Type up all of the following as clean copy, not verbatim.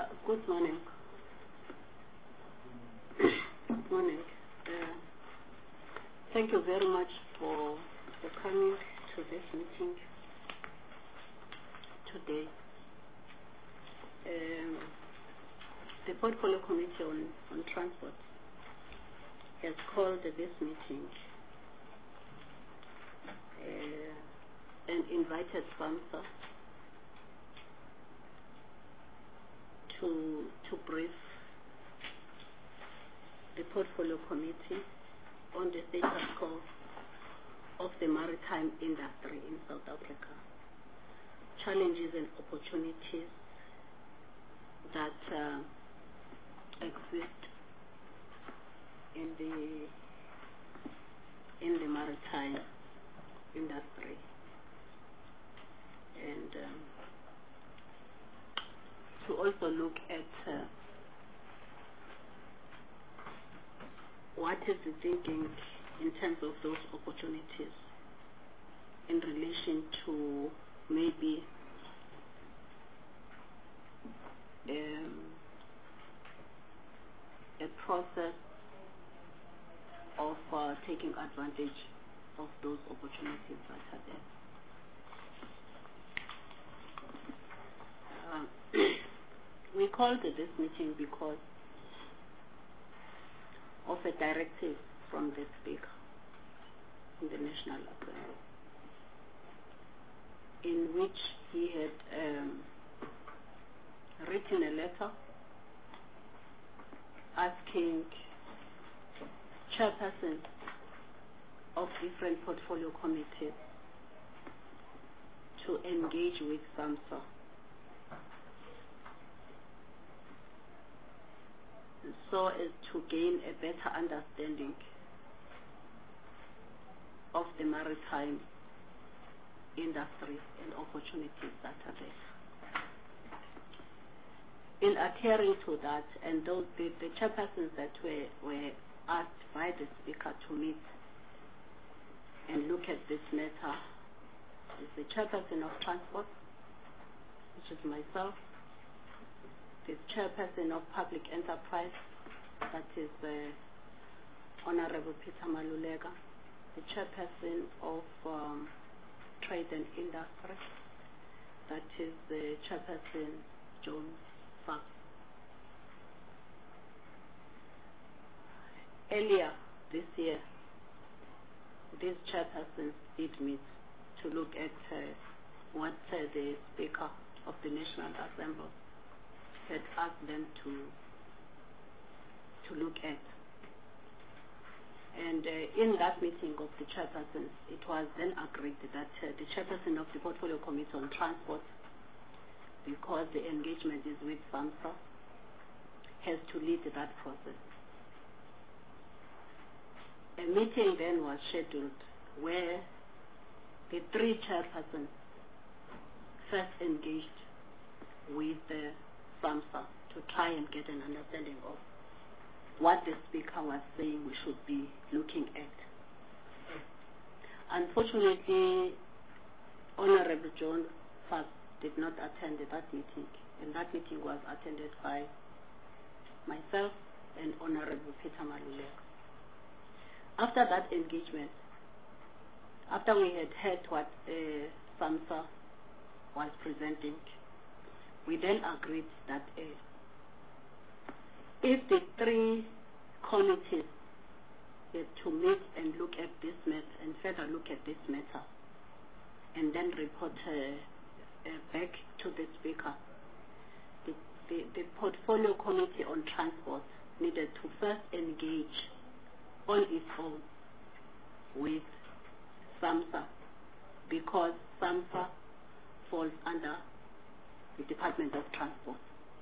Good morning. Good morning. Thank you very much for coming to this meeting today. The Portfolio Committee on Transport has called this meeting and invited SAMSA to brief the Portfolio Committee on the status quo of the maritime industry in South Africa, challenges and opportunities that exist in the maritime industry, and to also look at what is the thinking in terms of those opportunities in relation to maybe a process of taking advantage of those opportunities that are there. We called this meeting because of a directive from the Speaker in the National Assembly, in which he had written a letter asking chairpersons of different portfolio committees to engage with SAMSA so as to gain a better understanding of the maritime industry and opportunities that are there. In adhering to that, and those the chairpersons that were asked by the Speaker to meet and look at this matter is the chairperson of Transport, which is myself, the chairperson of Public Enterprise, that is Honorable Peter Malulega, the chairperson of Trade and Industry, that is the chairperson John Fox. Earlier this year, these chairpersons did meet to look at what the Speaker of the National Assembly had asked them to look at. And in that meeting of the chairpersons, it was then agreed that the chairperson of the Portfolio Committee on Transport, because the engagement is with SAMSA, has to lead that process. A meeting then was scheduled where the three chairpersons first engaged with SAMSA to try and get an understanding of what the Speaker was saying we should be looking at. Unfortunately, Honorable John Fox did not attend that meeting, and that meeting was attended by myself and Honorable Peter Malulega. After that engagement, after we had heard what SAMSA was presenting, we then agreed that if the three committees were to meet and look at this matter and further look at this matter and then report back to the Speaker, the Portfolio Committee on Transport needed to first engage on its own with SAMSA, because SAMSA falls under the Department of Transport.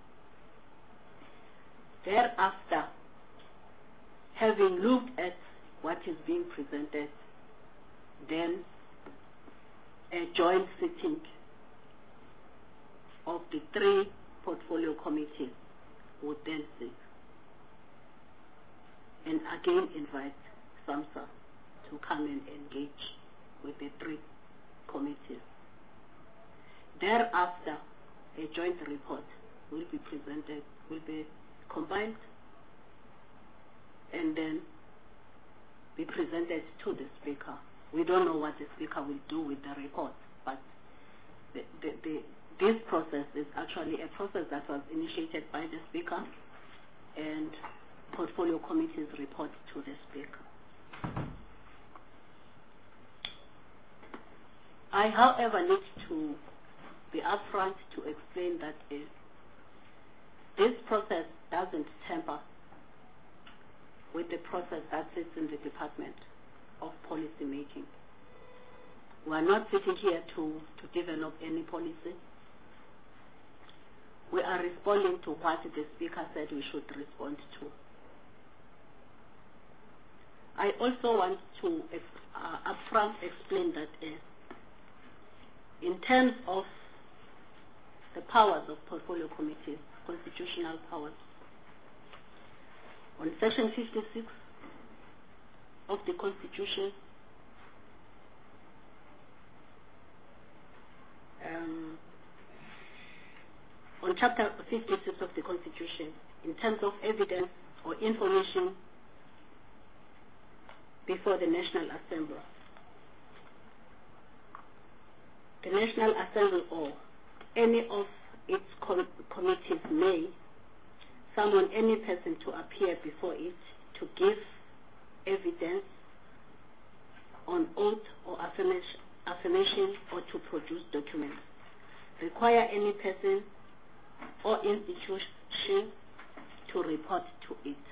Thereafter, having looked at what is being presented, then a joint sitting of the three portfolio committees would then sit and again invite SAMSA to come and engage with the three committees. Thereafter, a joint report will be presented, will be combined, and then be presented to the Speaker. We don't know what the Speaker will do with the report, but this process is actually a process that was initiated by the Speaker, and portfolio committees report to the Speaker. I, however, need to be upfront to explain that this process doesn't tamper with the process that sits in the Department of Policy Making. We are not sitting here to develop any policy. We are responding to what the Speaker said we should respond to. I also want to upfront explain that in terms of the powers of portfolio committees, constitutional powers, on Section 56 of the Constitution, on Chapter 56 of the Constitution, in terms of evidence or information before the National Assembly. The National Assembly or any of its committees may summon any person to appear before it to give evidence on oath or affirmation or to produce documents. Require any person or institution to report to it.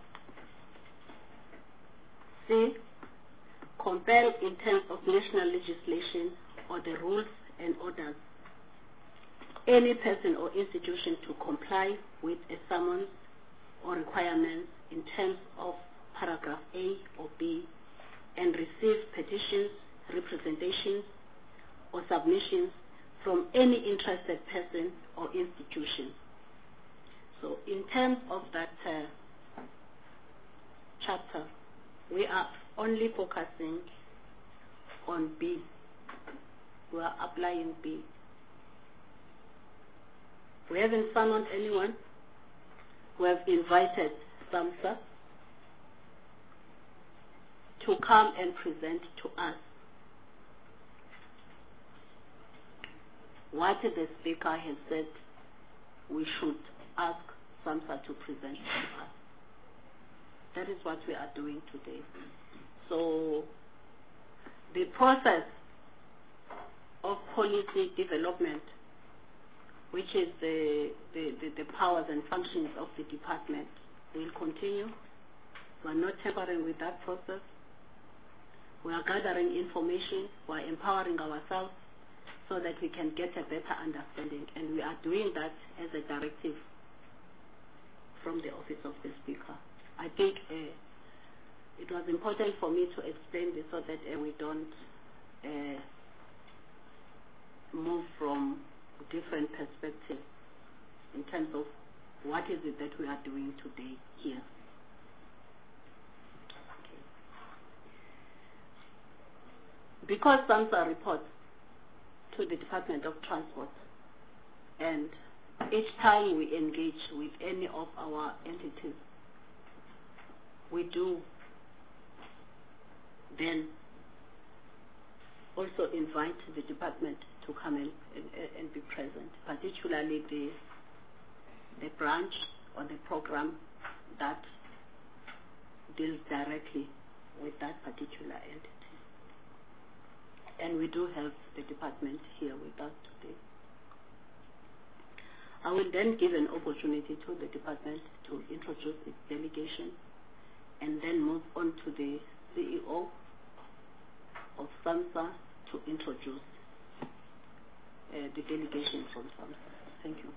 C. Compel in terms of national legislation or the rules and orders any person or institution to comply with a summons or requirements in terms of paragraph A or B and receive petitions, representations, or submissions from any interested person or institution. So in terms of that chapter, we are only focusing on B. We are applying B. We haven't summoned anyone. We have invited SAMSA to come and present to us what the Speaker has said we should ask SAMSA to present to us. That is what we are doing today. So the process of policy development, which is the powers and functions of the department, will continue. We are not tampering with that process. We are gathering information. We are empowering ourselves so that we can get a better understanding. And we are doing that as a directive from the Office of the Speaker. I think it was important for me to explain this so that we don't move from different perspectives in terms of what is it that we are doing today here. Okay. Because SAMSA reports to the Department of Transport, and each time we engage with any of our entities, we do then also invite the department to come in and be present, particularly the branch or the program that deals directly with that particular entity. And we do have the department here with us today. I will then give an opportunity to the department to introduce its delegation and then move on to the CEO of SAMSA to introduce the delegation from SAMSA. Thank you.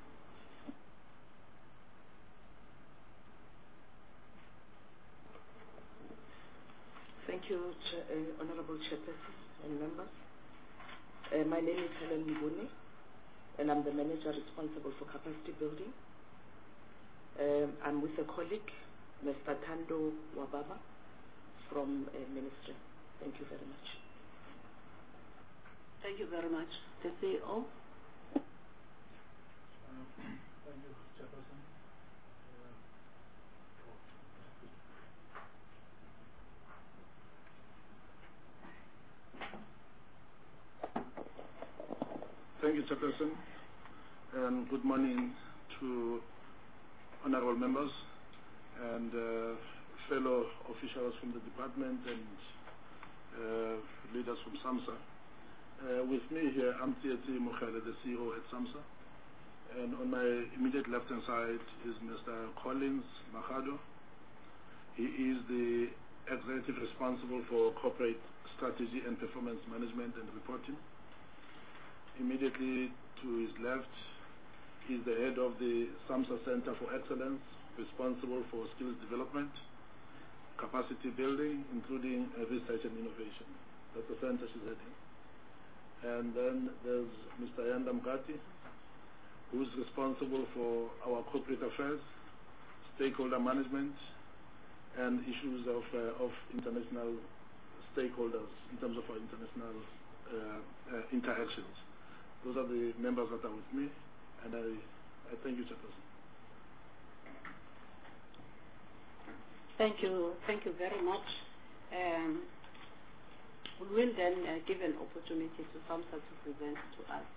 Thank you, Honorable Chairperson and members. My name is Helen Mbune, and I'm the manager responsible for capacity building. I'm with a colleague, Mr. Thando Wababa, from Ministry. Thank you very much. Thank you very much. The CEO. Thank you, Chairperson. Thank you, Chairperson, and good morning to honorable members and fellow officials from the department and leaders from SAMSA. With me here, I'm Tsietsi Mokhele, the CEO at SAMSA. And on my immediate left-hand side is Mr. Collins Machado. He is the executive responsible for corporate strategy and performance management and reporting. Immediately to his left is the head of the SAMSA Center for Excellence, responsible for skills development, capacity building, including research and innovation. That's the center she's heading. And then there's Mr. Yanda Mkati, who's responsible for our corporate affairs, stakeholder management, and issues of international stakeholders in terms of our international interactions. Those are the members that are with me, and I thank you, Chairperson. Thank you very much. We will then give an opportunity to SAMSA to present to us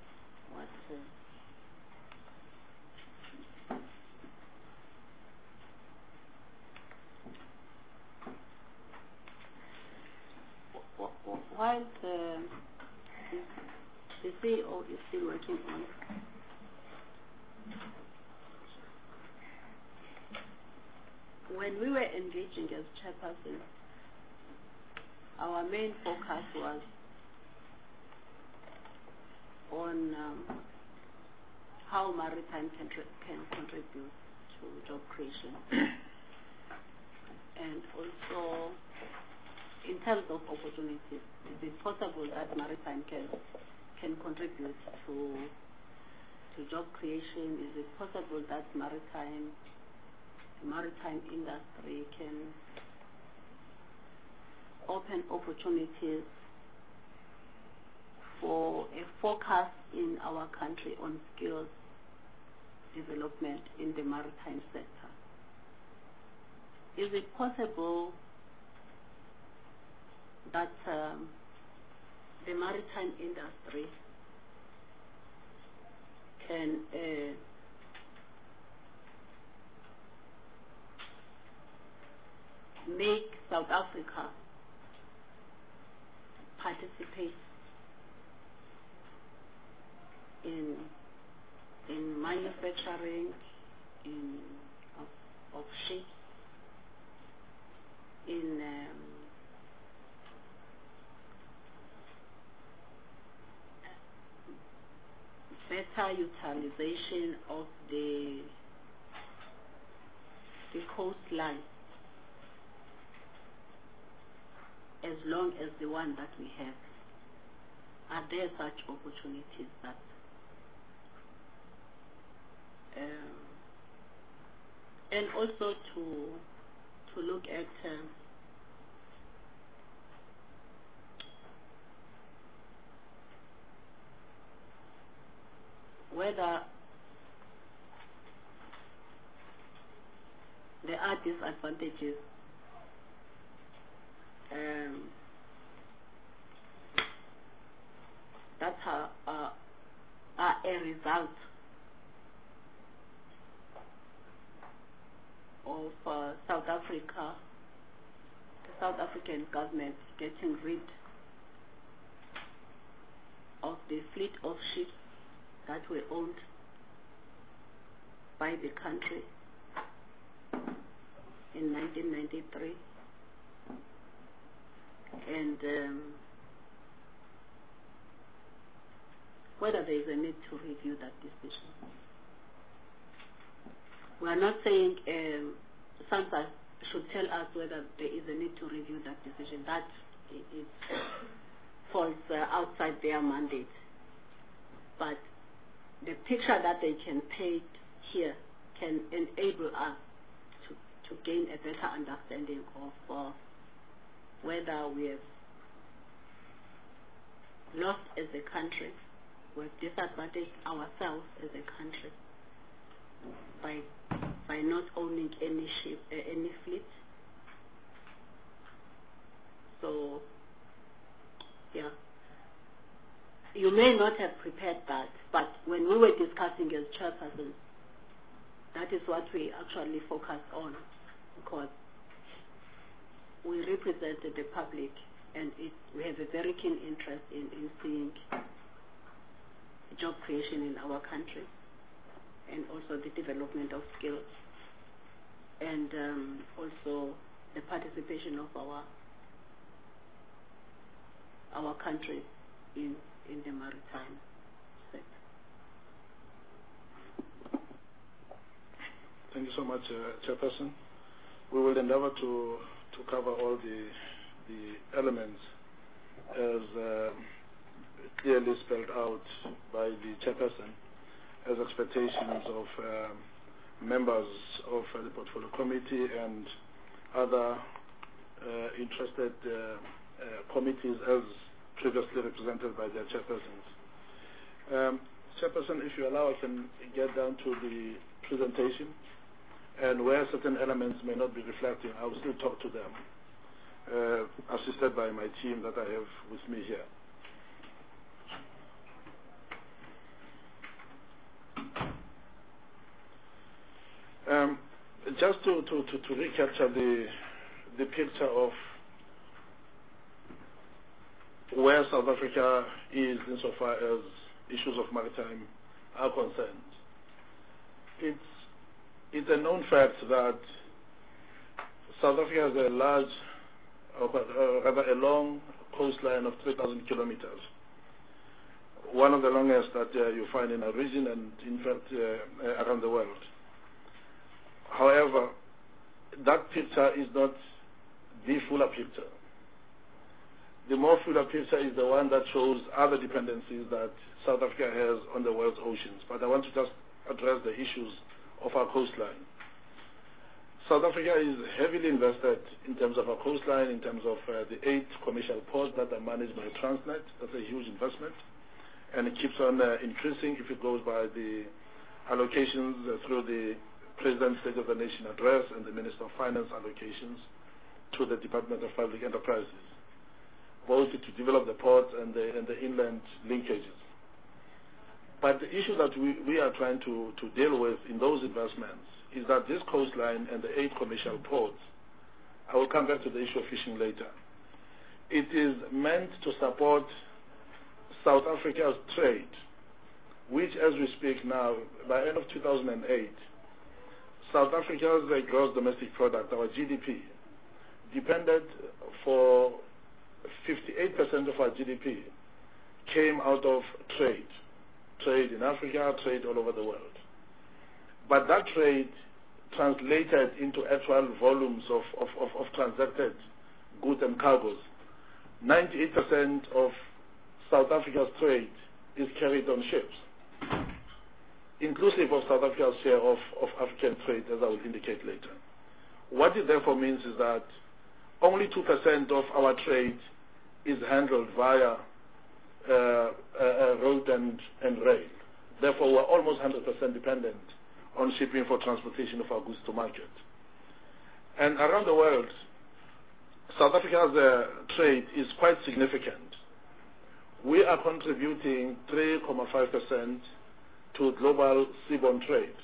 while the CEO is still working on when we were engaging as chairperson, our main focus was on how maritime can contribute to job creation and also in terms of opportunities. Is it possible that maritime can contribute to job creation? Is it possible that maritime industry can open opportunities for a focus in our country on skills development in the maritime sector? Is it possible that the maritime industry can make South Africa participate in manufacturing of ships, in better utilization of the coastline, as long as the one that we have? Are there such opportunities that and also to look at whether there are disadvantages that are a result of South Africa, the South African government getting rid of the fleet of ships that were owned by the country in 1993, and whether there is a need to review that decision. We are not saying SAMSA should tell us whether there is a need to review that decision. That it falls outside their mandate. But the picture that they can paint here can enable us to gain a better understanding of whether we have lost as a country, we have disadvantaged ourselves as a country by not owning any ship, any fleet. So, yeah. You may not have prepared that, but when we were discussing as chairpersons, that is what we actually focused on, because we represented the public, and we have a very keen interest in seeing job creation in our country, and also the development of skills, and also the participation of our country in the maritime sector. Thank you so much, Chairperson. We will endeavor to cover all the elements as clearly spelled out by the Chairperson as expectations of members of the Portfolio Committee and other interested committees as previously represented by their chairpersons. Chairperson, if you allow, I can get down to the presentation, and where certain elements may not be reflecting, I will still talk to them, assisted by my team that I have with me here. Just to recapture the picture of where South Africa is insofar as issues of maritime are concerned. It's a known fact that South Africa has a large, or rather a long coastline of 3,000 kilometers. One of the longest that you find in our region and in fact around the world. However, that picture is not the fuller picture. The more fuller picture is the one that shows other dependencies that South Africa has on the world's oceans. But I want to just address the issues of our coastline. South Africa is heavily invested in terms of our coastline, in terms of the 8 commercial ports that are managed by Transnet. That's a huge investment. And it keeps on increasing if it goes by the allocations through the President's State of the Nation address and the Minister of Finance allocations to the Department of Public Enterprises, both to develop the ports and the inland linkages. But the issue that we are trying to deal with in those investments is that this coastline and the 8 commercial ports, I will come back to the issue of fishing later, it is meant to support South Africa's trade, which as we speak now, by end of 2008, South Africa's gross domestic product, our GDP, depended for 58% of our GDP came out of trade. Trade in Africa, trade all over the world. But that trade translated into actual volumes of transacted goods and cargoes. 98% of South Africa's trade is carried on ships, inclusive of South Africa's share of African trade, as I will indicate later. What it therefore means is that only 2% of our trade is handled via road and rail. Therefore, we're almost 100% dependent on shipping for transportation of our goods to market. And around the world, South Africa's trade is quite significant. We are contributing 3.5% to global seaborne trade.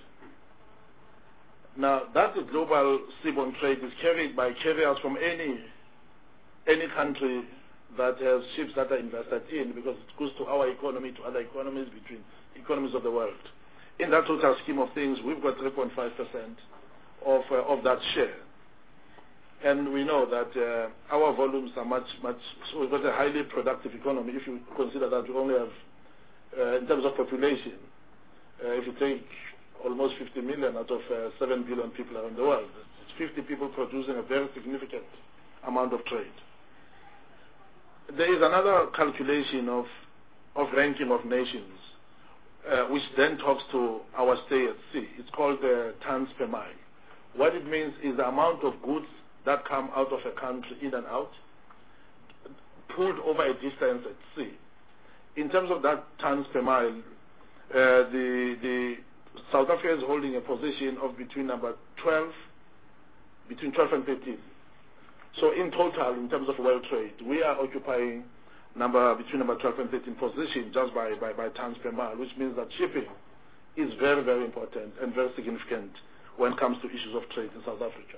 Now, that global seaborne trade is carried by carriers from any country that has ships that are invested in, because it goes to our economy, to other economies, between economies of the world. In that total scheme of things, we've got 3.5% of that share. And we know that our volumes are much, so we've got a highly productive economy if you consider that we only have, in terms of population, if you take almost 50 million out of 7 billion people around the world, it's 50 people producing a very significant amount of trade. There is another calculation of ranking of nations, which then talks to our stay at sea. It's called tons per mile. What it means is the amount of goods that come out of a country in and out, pulled over a distance at sea. In terms of that tons per mile, the South Africa is holding a position of between 12 and 13. So in total, in terms of world trade, we are occupying between number 12 and 13 position just by tons per mile, which means that shipping is very, very important and very significant when it comes to issues of trade in South Africa.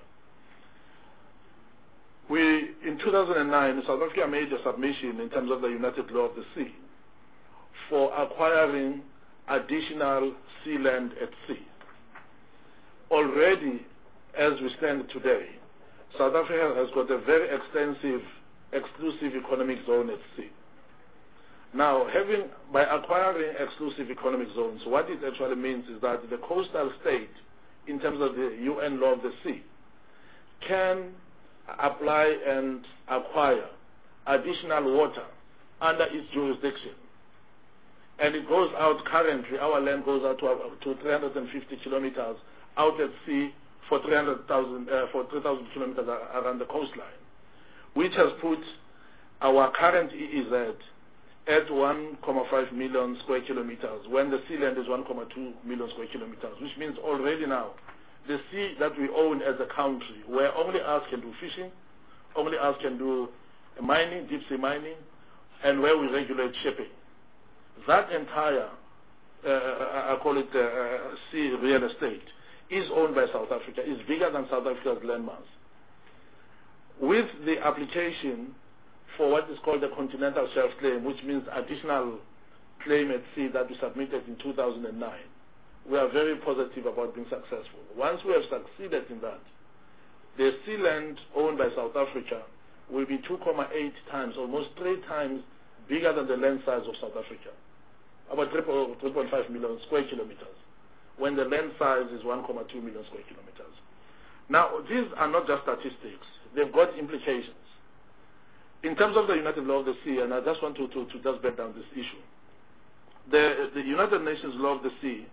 In 2009, South Africa made a submission in terms of the United Law of the Sea for acquiring additional sea land at sea. Already, as we stand today, South Africa has got a very extensive exclusive economic zone at sea. Now, by acquiring exclusive economic zones, what it actually means is that the coastal state, in terms of the UN Law of the Sea, can apply and acquire additional water under its jurisdiction. And it goes out currently, our land goes out to 350 kilometers out at sea for 3,000 kilometers around the coastline, which has put our current EEZ at 1.5 million square kilometers, when the sea land is 1.2 million square kilometers, which means already now the sea that we own as a country, where only us can do fishing, only us can do mining, deep sea mining, and where we regulate shipping. That entire, I call it sea real estate, is owned by South Africa, is bigger than South Africa's landmass. With the application for what is called the continental shelf claim, which means additional claim at sea that we submitted in 2009, we are very positive about being successful. Once we have succeeded in that, the sea land owned by South Africa will be 2.8 times, almost 3 times bigger than the land size of South Africa, about 3.5 million square kilometers, when the land size is 1.2 million square kilometers. Now, these are not just statistics. They've got implications. In terms of the United Law of the Sea, and I just want to just break down this issue, the United Nations Law of the Sea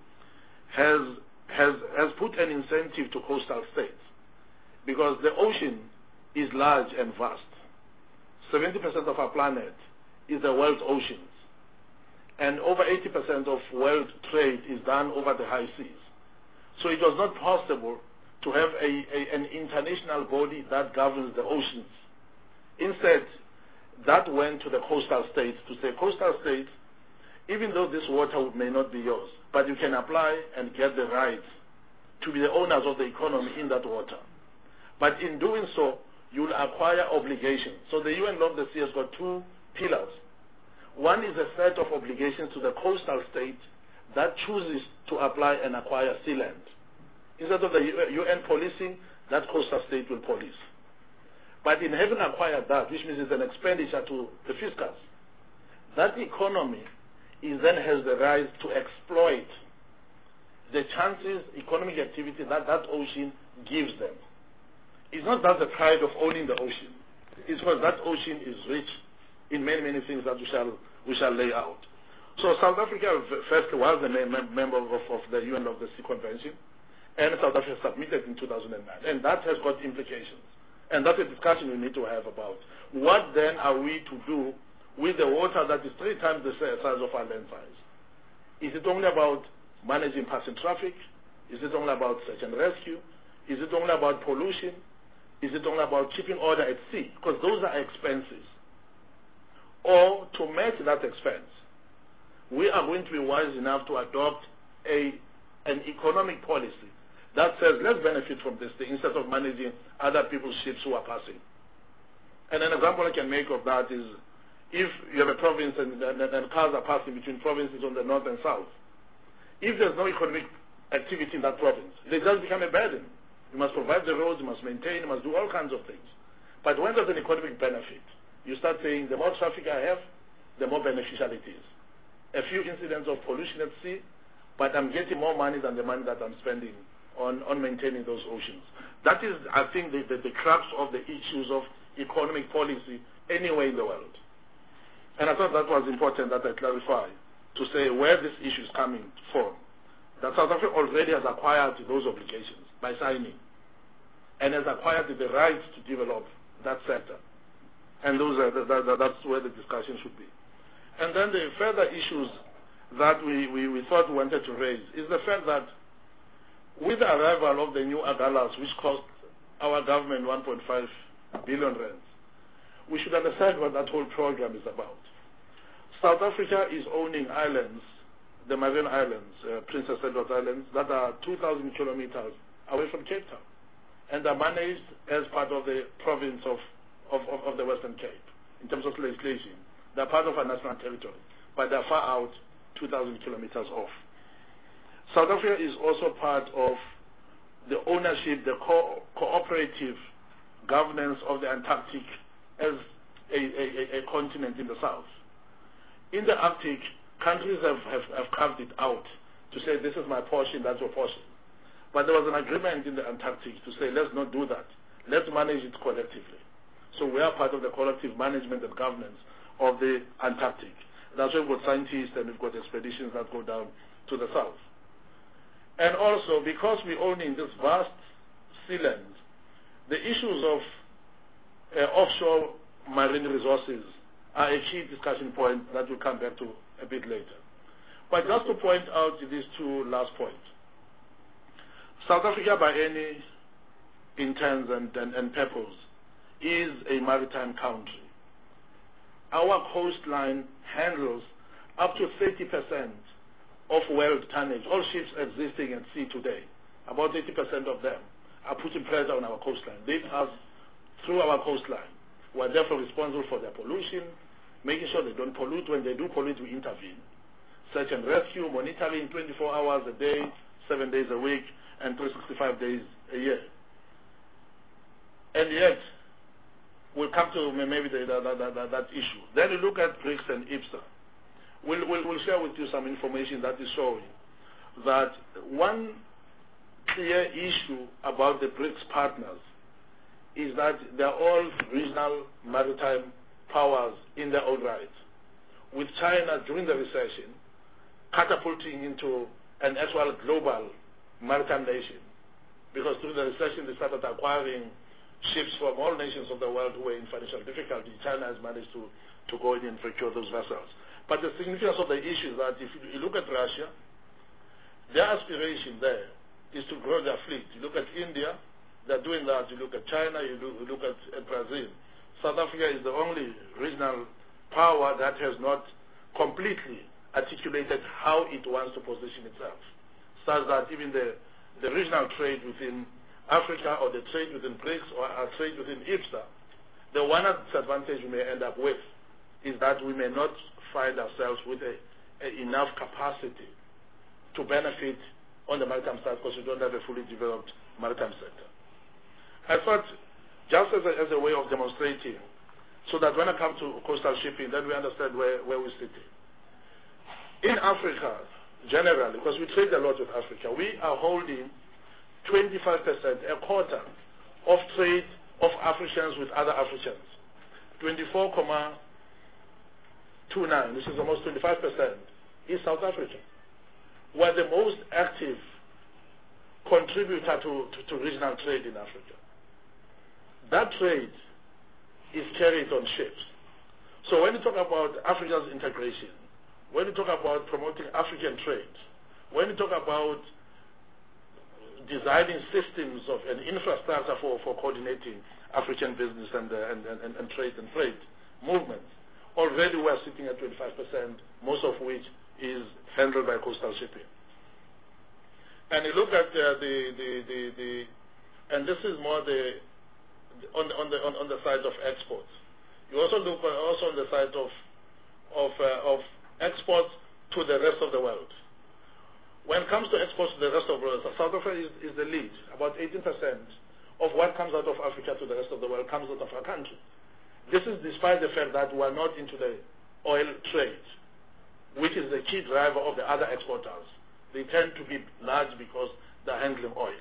has put an incentive to coastal states, because the ocean is large and vast. 70% of our planet is the world's oceans, and over 80% of world trade is done over the high seas. So it was not possible to have an international body that governs the oceans. Instead, that went to the coastal states to say, coastal states, even though this water may not be yours, but you can apply and get the rights to be the owners of the economy in that water. But in doing so, you'll acquire obligations. So the UN Law of the Sea has got 2 pillars. One is a set of obligations to the coastal state that chooses to apply and acquire sea land. Instead of the UN policing, that coastal state will police. But in having acquired that, which means it's an expenditure to the fiscus, that economy then has the right to exploit the chances, economic activity that ocean gives them. It's not that the pride of owning the ocean. It's because that ocean is rich in many, many things that we shall lay out. So South Africa first was a member of the UN Law of the Sea Convention, and South Africa submitted in 2009. And that has got implications. And that's a discussion we need to have about. What then are we to do with the water that is 3 times the size of our land size? Is it only about managing passing traffic? Is it only about search and rescue? Is it only about pollution? Is it only about keeping order at sea? Because those are expenses. Or to match that expense, we are going to be wise enough to adopt an economic policy that says, let's benefit from this thing instead of managing other people's ships who are passing. And an example I can make of that is, if you have a province and cars are passing between provinces on the north and south, if there's no economic activity in that province, they just become a burden. You must provide the roads, you must maintain, you must do all kinds of things. But when there's an economic benefit, you start saying, the more traffic I have, the more beneficial it is. A few incidents of pollution at sea, but I'm getting more money than the money that I'm spending on maintaining those oceans. That is, I think, the crux of the issues of economic policy anywhere in the world. And I thought that was important that I clarify to say where this issue is coming from. That South Africa already has acquired those obligations by signing, and has acquired the rights to develop that sector. And that's where the discussion should be. And then the further issues that we thought we wanted to raise is the fact that with the arrival of the new Agalas, which cost our government 1.5 billion rands, we should understand what that whole program is about. South Africa is owning islands, the Marine Islands, Princess Edward Islands, that are 2,000 kilometers away from Cape Town, and are managed as part of the province of the Western Cape in terms of legislation. They're part of our national territory, but they're far out, 2,000 kilometers off. South Africa is also part of the ownership, the cooperative governance of the Antarctic as a continent in the south. In the Arctic, countries have carved it out to say this is my portion, that's your portion. But there was an agreement in the Antarctic to say let's not do that. Let's manage it collectively. So we are part of the collective management and governance of the Antarctic. That's why we've got scientists and we've got expeditions that go down to the south. And also, because we own in this vast sea land, the issues of offshore marine resources are a key discussion point that we'll come back to a bit later. But just to point out these two last points, South Africa, by any intents and purpose, is a maritime country. Our coastline handles up to 30% of world tonnage. All ships existing at sea today, about 80% of them are putting pressure on our coastline. They pass through our coastline. We are therefore responsible for their pollution, making sure they don't pollute. When they do pollute, we intervene. Search and rescue, monitoring 24 hours a day, 7 days a week, and 365 days a year. And yet, we'll come to maybe that issue. Then you look at BRICS and IBSA. We'll share with you some information that is showing that one clear issue about the BRICS partners is that they're all regional maritime powers in their own right, with China during the recession catapulting into an actual global maritime nation, because through the recession they started acquiring ships from all nations of the world who were in financial difficulty. China has managed to go in and procure those vessels. But the significance of the issue is that if you look at Russia, their aspiration there is to grow their fleet. You look at India, they're doing that. You look at China, you look at Brazil. South Africa is the only regional power that has not completely articulated how it wants to position itself, such that even the regional trade within Africa or the trade within BRICS or our trade within IBSA, the one disadvantage we may end up with is that we may not find ourselves with enough capacity to benefit on the maritime side because we don't have a fully developed maritime sector. I thought, just as a way of demonstrating, so that when I come to coastal shipping, then we understand where we're sitting. In Africa, generally, because we trade a lot with Africa, we are holding 25%, a quarter of trade of Africans with other Africans. 24.29, which is almost 25%, is South Africa. We are the most active contributor to regional trade in Africa. That trade is carried on ships. So when you talk about Africa's integration, when you talk about promoting African trade, when you talk about designing systems of an infrastructure for coordinating African business and trade and freight movements, already we are sitting at 25%, most of which is handled by coastal shipping. And you look at and this is more on the side of exports. You also look on the side of exports to the rest of the world. When it comes to exports to the rest of the world, South Africa is the lead. About 18% of what comes out of Africa to the rest of the world comes out of our country. This is despite the fact that we are not into the oil trade, which is the key driver of the other exporters. They tend to be large because they're handling oil.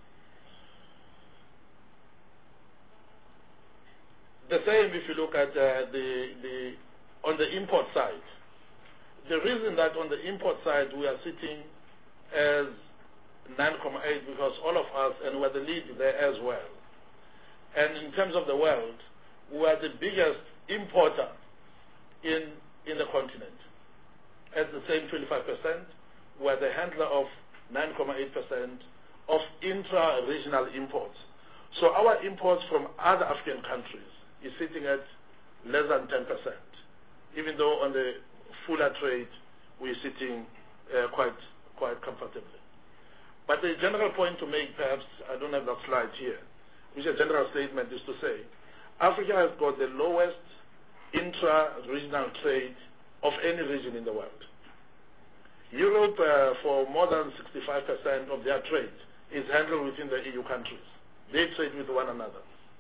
The same if you look at on the import side. The reason that on the import side we are sitting as 9.8 because all of us, and we're the lead there as well. And in terms of the world, we are the biggest importer in the continent. at the same 25%, we're the handler of 9.8% of intra-regional imports. So our imports from other African countries is sitting at less than 10%, even though on the fuller trade we're sitting quite comfortably. But the general point to make, perhaps, I don't have that slide here, which a general statement is to say, Africa has got the lowest intra-regional trade of any region in the world. Europe, for more than 65% of their trade, is handled within the EU countries. They trade with one another.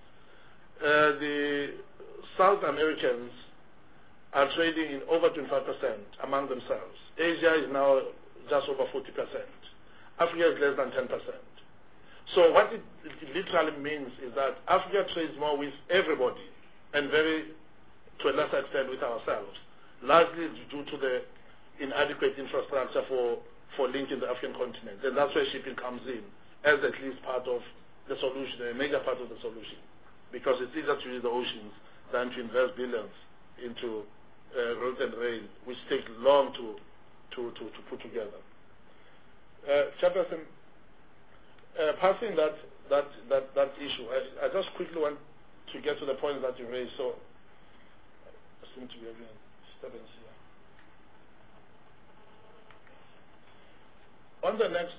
The South Americans are trading in over 25% among themselves. Asia is now just over 40%. Africa is less than 10%. So what it literally means is that Africa trades more with everybody, and to a lesser extent with ourselves, largely due to the inadequate infrastructure for linking the African continent. And that's where shipping comes in, as at least part of the solution, a major part of the solution, because it's easier to use the oceans than to invest billions into road and rail, which takes long to put together. Chairperson, passing that issue, I just quickly want to get to the point that you raised. So I seem to be having a disturbance here. On the next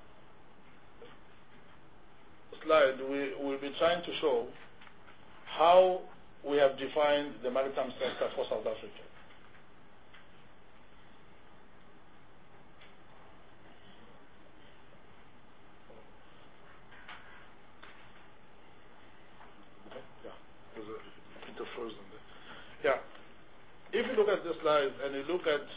slide, we will be trying to show how we have defined the maritime sector for South Africa. Yeah. If you look at this slide and you look at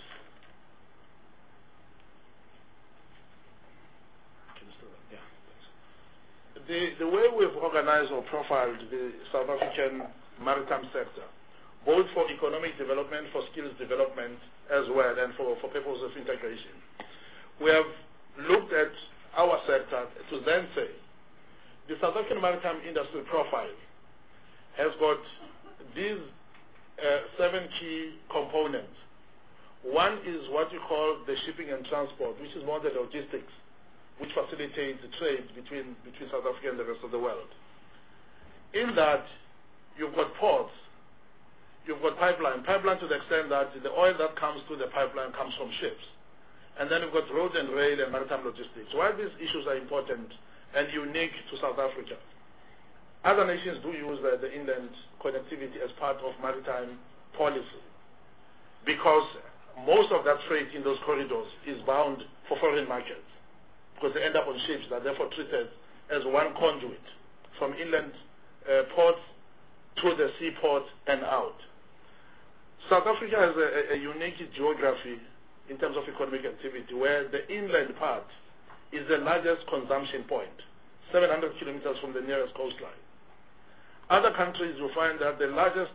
the way we've organized or profiled the South African maritime sector, both for economic development, for skills development as well, and for purposes of integration, we have looked at our sector to then say the South African maritime industry profile has got these 7 key components. One is what you call the shipping and transport, which is more the logistics, which facilitates the trade between South Africa and the rest of the world. In that, you've got ports, you've got pipeline to the extent that the oil that comes through the pipeline comes from ships. And then you've got road and rail and maritime logistics. Why these issues are important and unique to South Africa? Other nations do use the inland connectivity as part of maritime policy, because most of that trade in those corridors is bound for foreign markets, because they end up on ships that are therefore treated as one conduit from inland ports to the seaport and out. South Africa has a unique geography in terms of economic activity, where the inland part is the largest consumption point, 700 kilometers from the nearest coastline. Other countries will find that the largest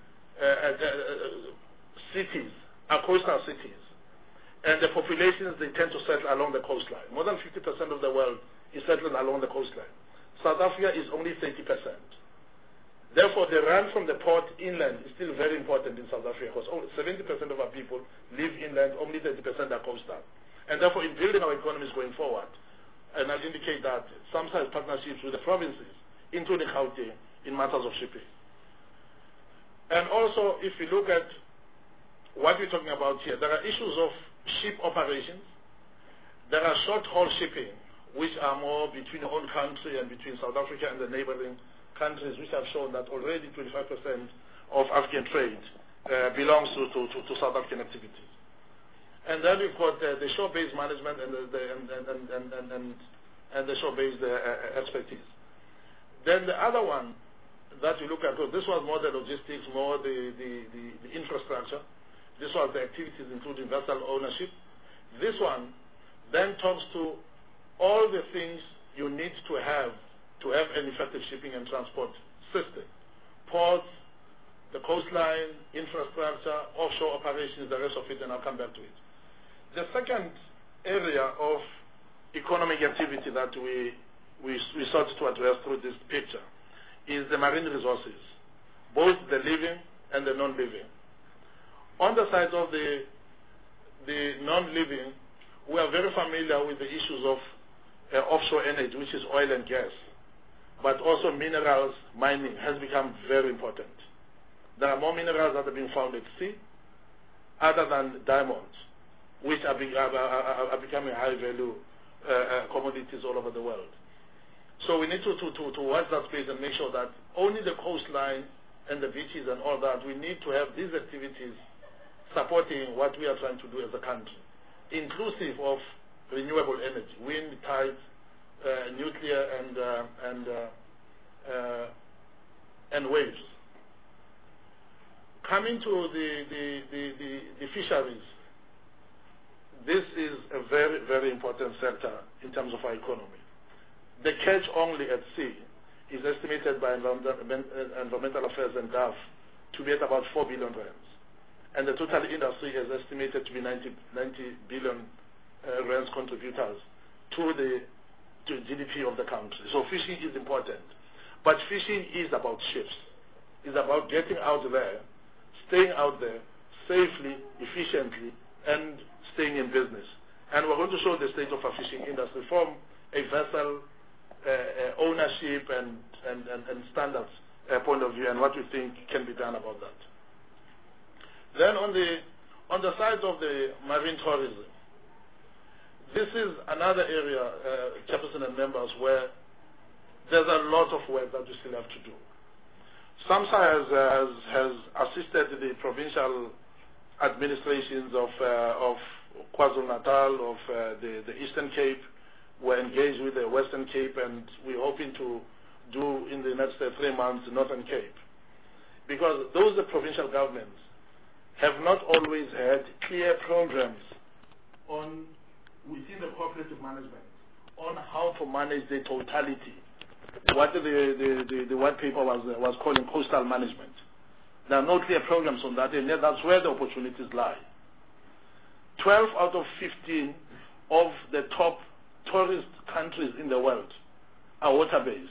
cities are coastal cities, and the populations, they tend to settle along the coastline. More than 50% of the world is settled along the coastline. South Africa is only 30%. Therefore, the run from the port inland is still very important in South Africa, because 70% of our people live inland, only 30% are coastal. And therefore, in building our economies going forward, and I'll indicate that some size partnerships with the provinces, including Gauteng, in matters of shipping. And also, if you look at what we're talking about here, there are issues of ship operations. There are short-haul shipping, which are more between our own country and between South Africa and the neighboring countries, which have shown that already 25% of African trade belongs to South African activities. And then we've got the shore-based management and the shore-based expertise. Then the other one that you look at, this was more the logistics, more the infrastructure. This was the activities including vessel ownership. This one then talks to all the things you need to have an effective shipping and transport system. Ports, the coastline, infrastructure, offshore operations, the rest of it, and I'll come back to it. The second area of economic activity that we sought to address through this picture is the marine resources, both the living and the non-living. On the side of the the non-living, we are very familiar with the issues of offshore energy, which is oil and gas, but also minerals mining has become very important. There are more minerals that are being found at sea other than diamonds, which are becoming high-value commodities all over the world. So we need to watch that space and make sure that only the coastline and the beaches and all that, we need to have these activities supporting what we are trying to do as a country, inclusive of renewable energy, wind, tides, nuclear, and waves. Coming to the fisheries, this is a very, very important sector in terms of our economy. The catch only at sea is estimated by Environmental Affairs and GAF to be at about 4 billion rands. And the total industry is estimated to be 90 billion rands contributors to the GDP of the country. So fishing is important. But fishing is about ships. It's about getting out there, staying out there safely, efficiently, and staying in business. And we're going to show the state of our fishing industry from a vessel ownership and standards point of view, and what we think can be done about that. Then on the side of the marine tourism, this is another area, Chairperson and members, where there's a lot of work that we still have to do. SAMSA has assisted the provincial administrations of KwaZulu-Natal, of the Eastern Cape. We're engaged with the Western Cape, and we're hoping to do in the next 3 months the Northern Cape. Because those provincial governments have not always had clear programs on, within the cooperative management, on how to manage the totality, what the white paper was calling coastal management. There are no clear programs on that, and that's where the opportunities lie. 12 out of 15 of the top tourist countries in the world are water-based.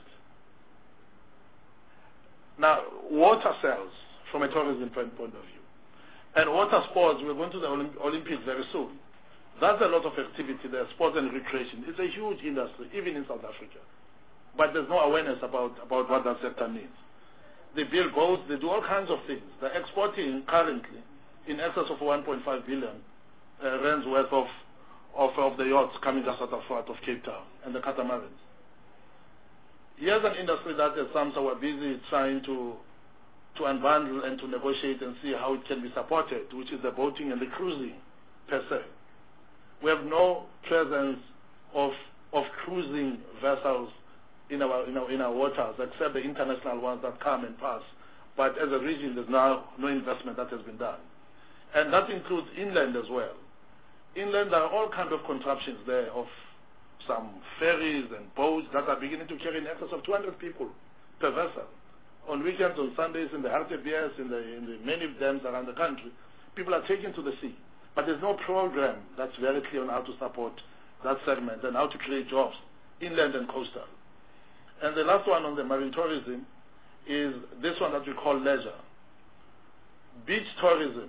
Now, water sells from a tourism point of view. And water sports, we're going to the Olympics very soon. That's a lot of activity there, sports and recreation. It's a huge industry, even in South Africa. But there's no awareness about what that sector needs. They build boats, they do all kinds of things. They're exporting currently in excess of 1.5 billion rands worth of the yachts coming just out of Cape Town and the catamarans. Here's an industry that at SAMSA we're busy trying to unbundle and to negotiate and see how it can be supported, which is the boating and the cruising per se. We have no presence of cruising vessels in our waters, except the international ones that come and pass. But as a region, there's now no investment that has been done. And that includes inland as well. Inland, there are all kinds of contraptions there of some ferries and boats that are beginning to carry in excess of 200 people per vessel. On weekends, on Sundays, in the RTBS, in the many dams around the country, people are taken to the sea. But there's no program that's very clear on how to support that segment and how to create jobs, inland and coastal. And the last one on the marine tourism is this one that we call leisure. Beach tourism.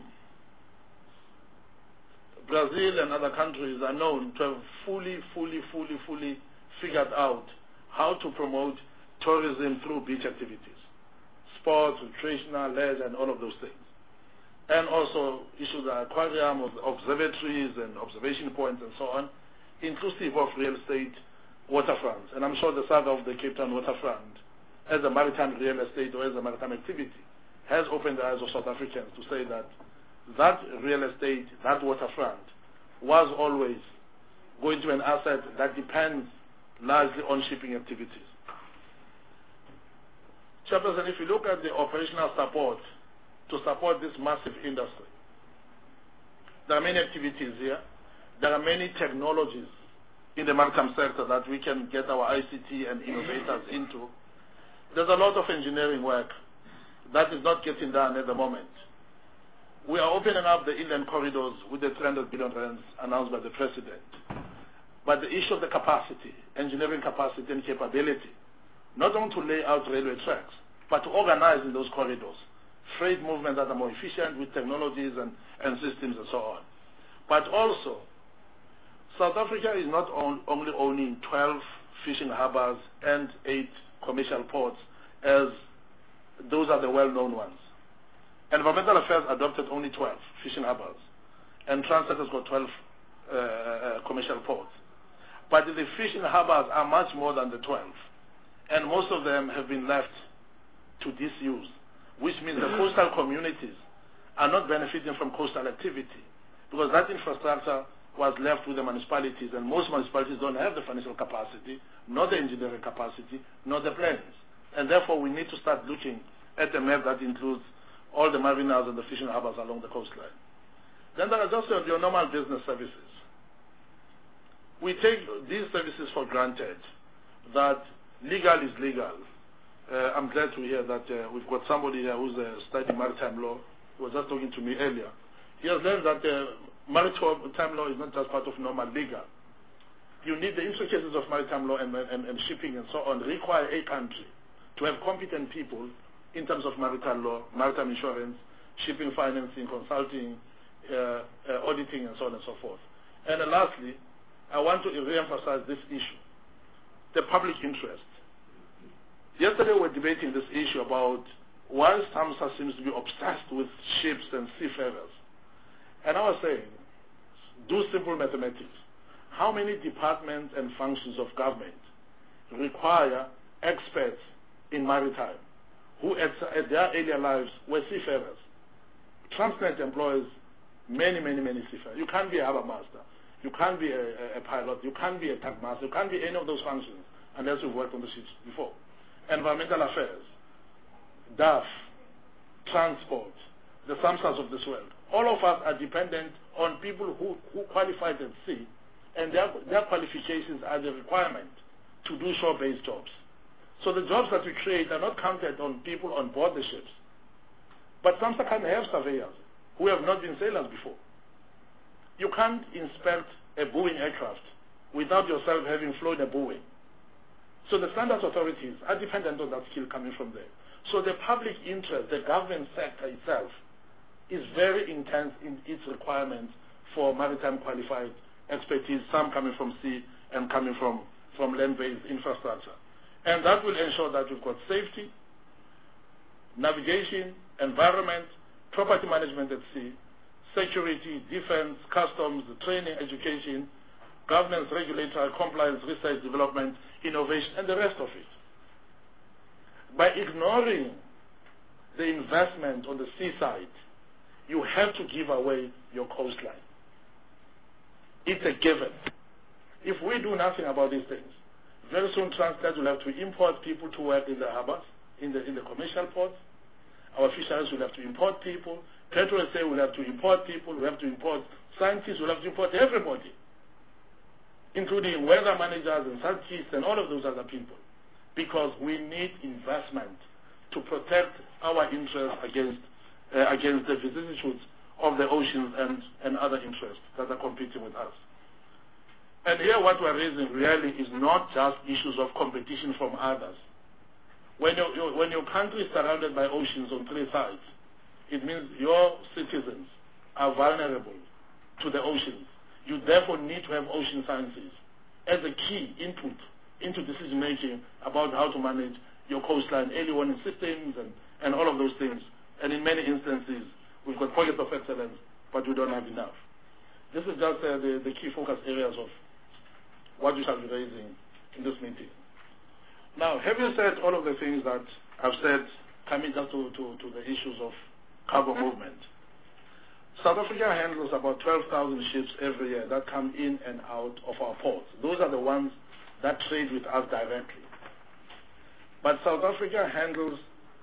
Brazil and other countries are known to have fully figured out how to promote tourism through beach activities. Sports, recreational, leisure, and all of those things. And also issues like aquarium, observatories, and observation points, and so on, inclusive of real estate waterfronts. And I'm sure the saga of the Cape Town waterfront, as a maritime real estate or as a maritime activity, has opened the eyes of South Africans to say that that real estate, that waterfront, was always going to an asset that depends largely on shipping activities. Chairperson, if you look at the operational support to support this massive industry, there are many activities here. There are many technologies in the maritime sector that we can get our ICT and innovators into. There's a lot of engineering work that is not getting done at the moment. We are opening up the inland corridors with the 300 billion rands announced by the President. But the issue of the capacity, engineering capacity and capability, not only to lay out railway tracks, but to organize in those corridors freight movements that are more efficient with technologies and systems and so on. But also, South Africa is not only owning 12 fishing harbors and 8 commercial ports, as those are the well-known ones. Environmental Affairs adopted only 12 fishing harbors, and Transnet has got 12 commercial ports. But the fishing harbors are much more than the 12, and most of them have been left to disuse, which means the coastal communities are not benefiting from coastal activity, because that infrastructure was left with the municipalities, and most municipalities don't have the financial capacity, nor the engineering capacity, nor the plans. And therefore, we need to start looking at a map that includes all the marinas and the fishing harbors along the coastline. Then there are just your normal business services. We take these services for granted, that legal is legal. I'm glad to hear that we've got somebody here who's studying maritime law. He was just talking to me earlier. He has learned that maritime law is not just part of normal legal. You need the intricacies of maritime law and shipping and so on require a country to have competent people in terms of maritime law, maritime insurance, shipping financing, consulting, auditing, and so on and so forth. And lastly, I want to re-emphasize this issue, the public interest. Yesterday we were debating this issue about why SAMSA seems to be obsessed with ships and seafarers. And I was saying, do simple mathematics. How many departments and functions of government require experts in maritime who at their earlier lives were seafarers? Transnet employs many seafarers. You can't be a harbor master. You can't be a pilot. You can't be a tug master. You can't be any of those functions unless you've worked on the ships before. Environmental affairs, DAF, transport, the SAMSAs of this world. All of us are dependent on people who qualified at sea, and their qualifications are the requirement to do shore-based jobs. So the jobs that we create are not counted on people on board the ships. But SAMSA can have surveyors who have not been sailors before. You can't inspect a Boeing aircraft without yourself having flown a Boeing. So the standards authorities are dependent on that skill coming from there. So the public interest, the government sector itself, is very intense in its requirements for maritime qualified expertise, some coming from sea and coming from land-based infrastructure. And that will ensure that we've got safety, navigation, environment, property management at sea, security, defense, customs, training, education, governance, regulatory, compliance, research, development, innovation, and the rest of it. By ignoring the investment on the seaside, you have to give away your coastline. It's a given. If we do nothing about these things, very soon Transnet will have to import people to work in the harbors, in the commercial ports. Our fisheries will have to import people. Petro SA will have to import people. We have to import scientists. We'll have to import everybody, including weather managers and scientists and all of those other people, because we need investment to protect our interests against the vicissitudes of the oceans and other interests that are competing with us. And here what we're raising really is not just issues of competition from others. When your country is surrounded by oceans on 3 sides, it means your citizens are vulnerable to the oceans. You therefore need to have ocean sciences as a key input into decision making about how to manage your coastline, early warning systems, and all of those things. And in many instances, we've got pockets of excellence, but we don't have enough. This is just the key focus areas of what we shall be raising in this meeting. Now, having said all of the things that I've said, coming just to the issues of cargo movement, South Africa handles about 12,000 ships every year that come in and out of our ports. Those are the ones that trade with us directly. But South Africa handles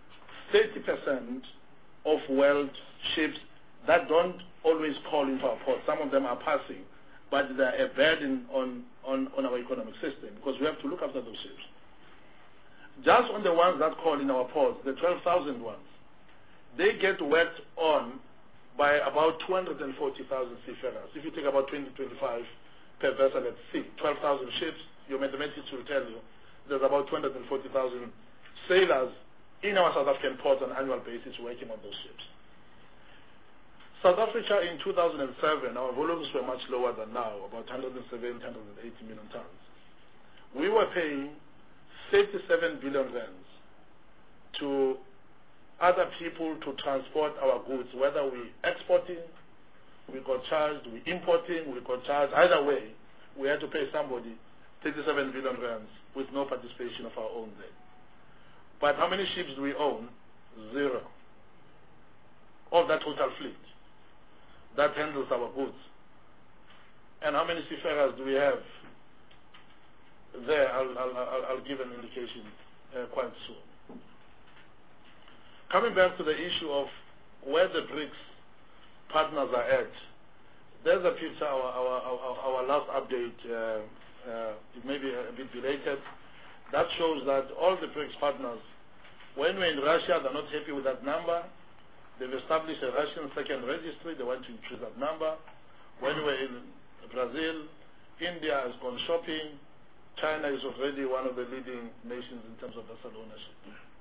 30% of world ships that don't always call into our ports. Some of them are passing, but they're a burden on our economic system, because we have to look after those ships. Just on the ones that call in our ports, the 12,000 ones, they get worked on by about 240,000 seafarers. If you take about 20-25 per vessel at sea, 12,000 ships, your mathematics will tell you there's about 240,000 sailors in our South African ports on an annual basis working on those ships. South Africa in 2007, our volumes were much lower than now, about 170, 180 million tons. We were paying 37 billion rands to other people to transport our goods, whether we exporting, we got charged, we importing, we got charged. Either way, we had to pay somebody 37 billion rands with no participation of our own there. But how many ships do we own? 0. Of that total fleet that handles our goods. And how many seafarers do we have there? I'll give an indication quite soon. Coming back to the issue of where the BRICS partners are at, there's a picture, our last update, it may be a bit belated, that shows that all the BRICS partners, when we're in Russia, they're not happy with that number. They've established a Russian second registry. They want to increase that number. When we're in Brazil, India has gone shopping. China is already one of the leading nations in terms of vessel ownership.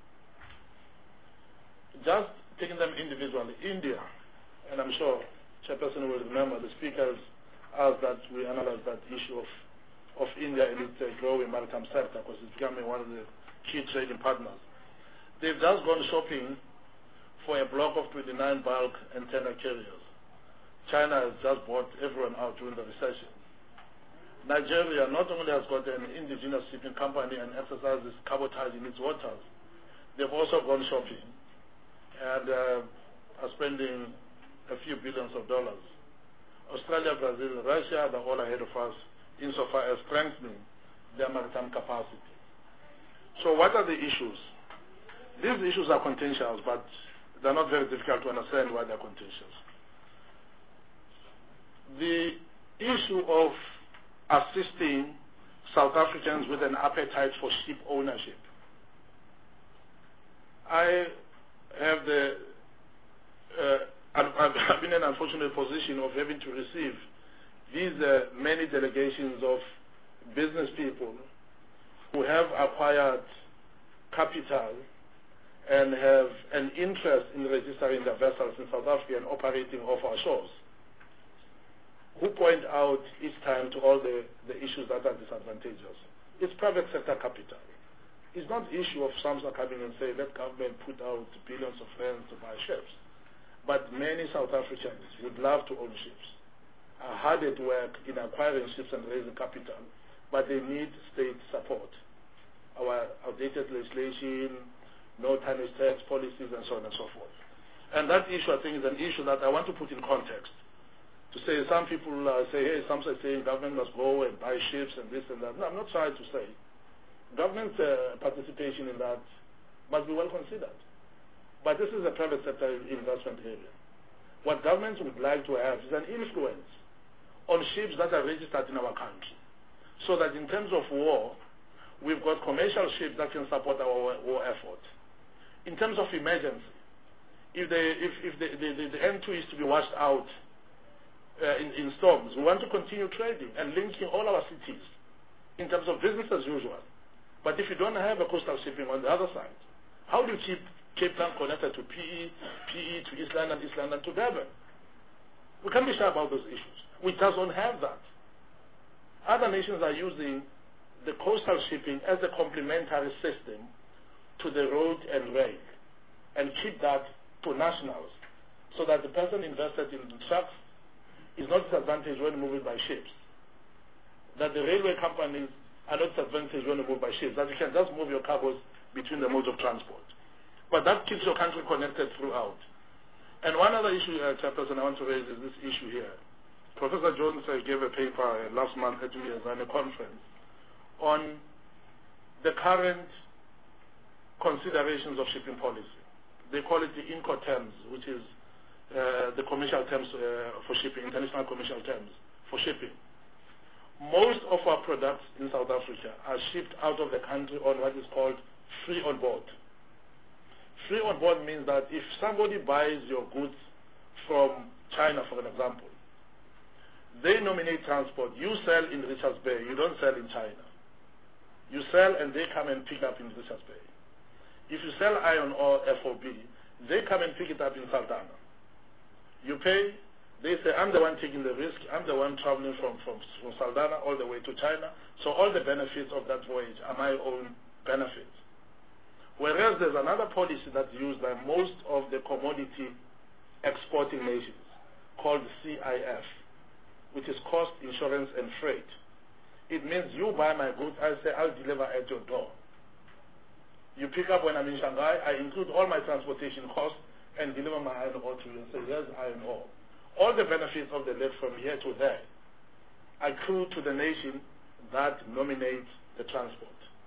Just taking them individually, India, and I'm sure Chairperson will remember the speakers asked that we analyze that issue of India and its growing maritime sector because it's becoming one of the key trading partners. They've just gone shopping for a block of 29 bulk and tender carriers. China has just bought everyone out during the recession. Nigeria not only has got an indigenous shipping company and exercises cabotage in its waters, they've also gone shopping and are spending a few billions of dollars. Australia, Brazil, Russia, they're all ahead of us insofar as strengthening their maritime capacity. So what are the issues? These issues are contentious, but they're not very difficult to understand why they're contentious. The issue of assisting South Africans with an appetite for ship ownership. I have I've been in an unfortunate position of having to receive these many delegations of business people who have acquired capital and have an interest in registering their vessels in South Africa and operating off our shores, who point out each time to all the issues that are disadvantageous. It's private sector capital. It's not the issue of SAMSA coming and saying, let government put out billions of rands to buy ships. But many South Africans would love to own ships, are hard at work in acquiring ships and raising capital, but they need state support. Our outdated legislation, no tonnage tax policies, and so on and so forth. And that issue, I think, is an issue that I want to put in context. To say, some people say, hey, some are saying government must go and buy ships and this and that. No, I'm not trying to say. Government participation in that must be well considered. But this is a private sector investment area. What governments would like to have is an influence on ships that are registered in our country, so that in terms of war, we've got commercial ships that can support our war effort. In terms of emergency, if the N2 is to be washed out in storms, we want to continue trading and linking all our cities in terms of business as usual. But if you don't have a coastal shipping on the other side, how do you keep Cape Town connected to PE to East London, East London to Durban? We can't be sure about those issues. We just don't have that. Other nations are using the coastal shipping as a complementary system to the road and rail, and keep that to nationals, so that the person invested in trucks is not disadvantaged when moving by ships, that the railway companies are not disadvantaged when you move by ships, that you can just move your cargoes between the modes of transport. But that keeps your country connected throughout. And one other issue, Chairperson, I want to raise is this issue here. Professor Jones gave a paper last month at a conference on the current considerations of shipping policy. They call it the Incoterms, which is the commercial terms for shipping, international commercial terms for shipping. Most of our products in South Africa are shipped out of the country on what is called free on board. Free on board means that if somebody buys your goods from China, for an example, they nominate transport. You sell in Richards Bay. You don't sell in China. You sell and they come and pick up in Richards Bay. If you sell iron ore FOB, they come and pick it up in Saldanha. You pay, they say, I'm the one taking the risk, I'm the one traveling from Saldanha all the way to China, so all the benefits of that voyage are my own benefits. Whereas there's another policy that's used by most of the commodity exporting nations called CIF, which is Cost, Insurance, and Freight. It means you buy my goods, I say I'll deliver at your door. You pick up when I'm in Shanghai, I include all my transportation costs and deliver my iron ore to you and say, here's iron ore. All the benefits of the leg from here to there accrue to the nation that nominates the transport.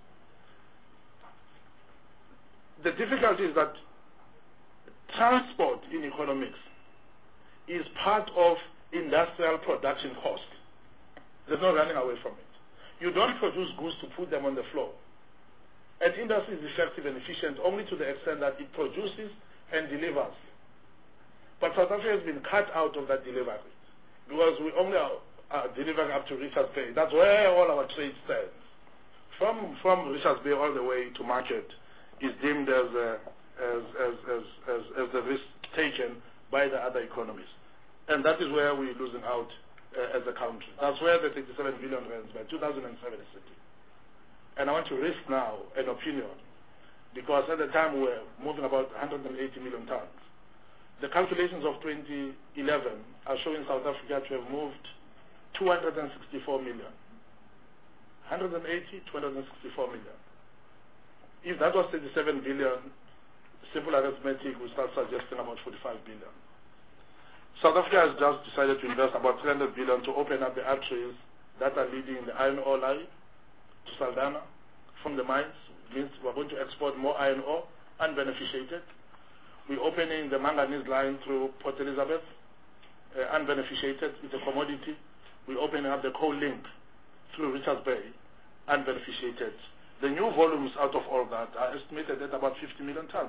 The difficulty is that transport in economics is part of industrial production cost. There's no running away from it. You don't produce goods to put them on the floor. And industry is effective and efficient only to the extent that it produces and delivers. But South Africa has been cut out of that delivery because we only are delivering up to Richards Bay. That's where all our trade stands. From Richards Bay all the way to market is deemed as the risk taken by the other economies. And that is where we're losing out as a country. That's where the 37 billion rands by 2007 is sitting. And I want to risk now an opinion, because at the time we were moving about 180 million tons. The calculations of 2011 are showing South Africa to have moved 264 million. 180, 264 million. If that was 37 billion, simple arithmetic would start suggesting about 45 billion. South Africa has just decided to invest about 300 billion to open up the arteries that are leading the iron ore line to Saldanha from the mines. It means we're going to export more iron ore, unbeneficiated. We're opening the manganese line through Port Elizabeth, unbeneficiated. It's a commodity. We're opening up the coal link through Richards Bay, unbeneficiated. The new volumes out of all that are estimated at about 50 million tons.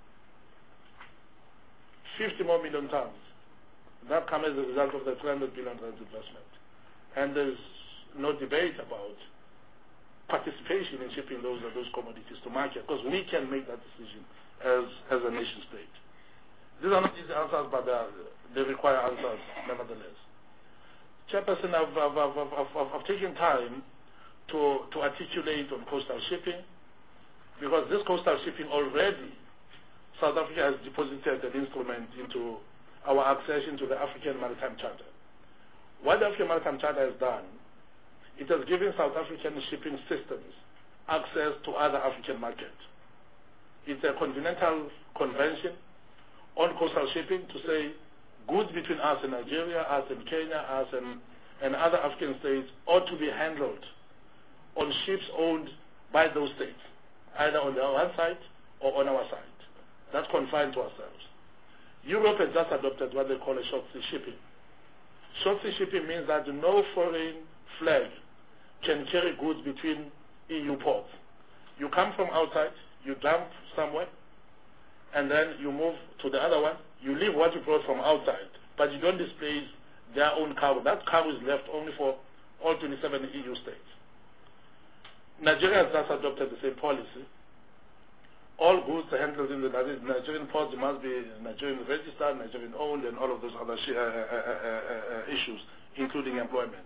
50 more million tons. That comes as a result of the 300 billion rand investment. And there's no debate about participation in shipping those commodities to market, because we can make that decision as a nation state. These are not easy answers, but they require answers nevertheless. Chairperson, I've taken time to articulate on coastal shipping, because this coastal shipping already, South Africa has deposited an instrument into our accession to the African Maritime Charter. What the African Maritime Charter has done, it has given South African shipping systems access to other African markets. It's a continental convention on coastal shipping to say goods between us and Nigeria, us and Kenya, us and other African states ought to be handled on ships owned by those states, either on their one side or on our side. That's confined to ourselves. Europe has just adopted what they call a short sea shipping. Short sea shipping means that no foreign flag can carry goods between EU ports. You come from outside, you dump somewhere, and then you move to the other one. You leave what you brought from outside, but you don't displace their own cargo. That cargo is left only for all 27 EU states. Nigeria has just adopted the same policy. All goods are handled in the Nigerian ports. It must be Nigerian registered, Nigerian owned, and all of those other issues, including employment.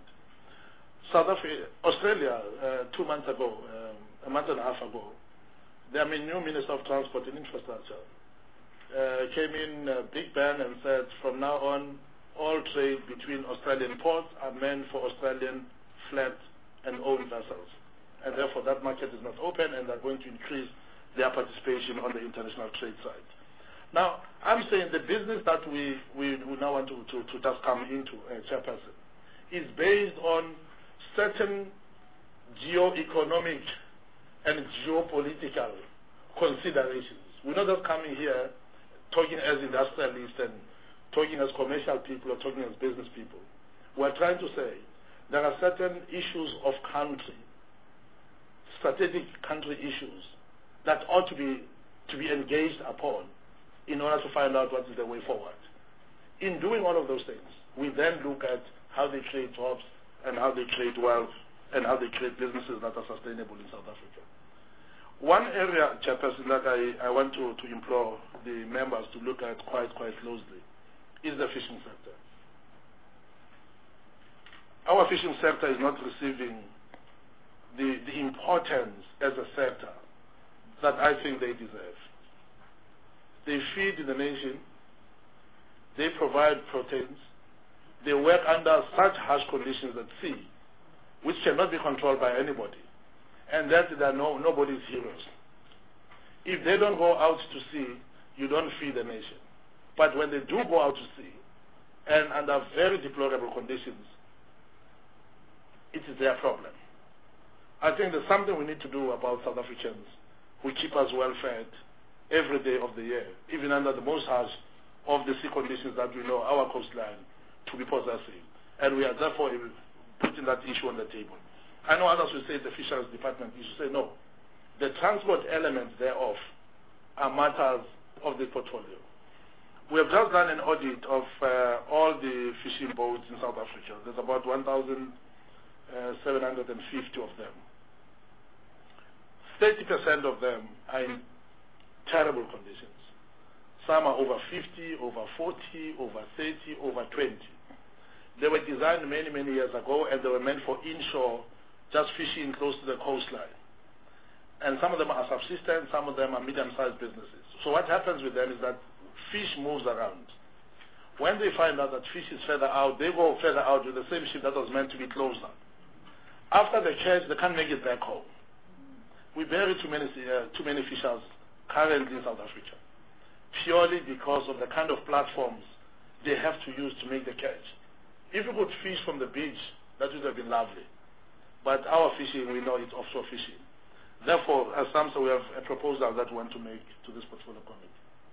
Australia, 2 months ago, a month and a half ago, their new Minister of Transport and Infrastructure came in big bang and said, from now on, all trade between Australian ports are meant for Australian flat and owned vessels. And therefore, that market is not open, and they're going to increase their participation on the international trade side. Now, I'm saying the business that we now want to just come into, Chairperson, is based on certain geo-economic and geopolitical considerations. We're not just coming here talking as industrialists and talking as commercial people or talking as business people. We're trying to say there are certain issues of country, strategic country issues, that ought to be engaged upon in order to find out what is the way forward. In doing all of those things, we then look at how they create jobs and how they create wealth and how they create businesses that are sustainable in South Africa. One area, Chairperson, that I want to implore the members to look at quite closely is the fishing sector. Our fishing sector is not receiving the importance as a sector that I think they deserve. They feed the nation, they provide proteins, they work under such harsh conditions at sea, which cannot be controlled by anybody, and that they are nobody's heroes. If they don't go out to sea, you don't feed the nation. But when they do go out to sea, and under very deplorable conditions, it is their problem. I think there's something we need to do about South Africans who keep us well fed every day of the year, even under the most harsh of the sea conditions that we know our coastline to be possessing. And we are therefore putting that issue on the table. I know others will say the Fisheries Department issue. Say no. The transport elements thereof are matters of the portfolio. We have just done an audit of all the fishing boats in South Africa. There's about 1,750 of them. 30% of them are in terrible conditions. Some are over 50, over 40, over 30, over 20. They were designed many, many years ago, and they were meant for inshore, just fishing close to the coastline. And some of them are subsistence, some of them are medium-sized businesses. So what happens with them is that fish moves around. When they find out that fish is further out, they go further out with the same ship that was meant to be closer. After they catch, they can't make it back home. We bury too many fishers currently in South Africa, purely because of the kind of platforms they have to use to make the catch. If we could fish from the beach, that would have been lovely. But our fishing, we know it's offshore fishing. Therefore, as SAMSA, we have a proposal that we want to make to this portfolio committee.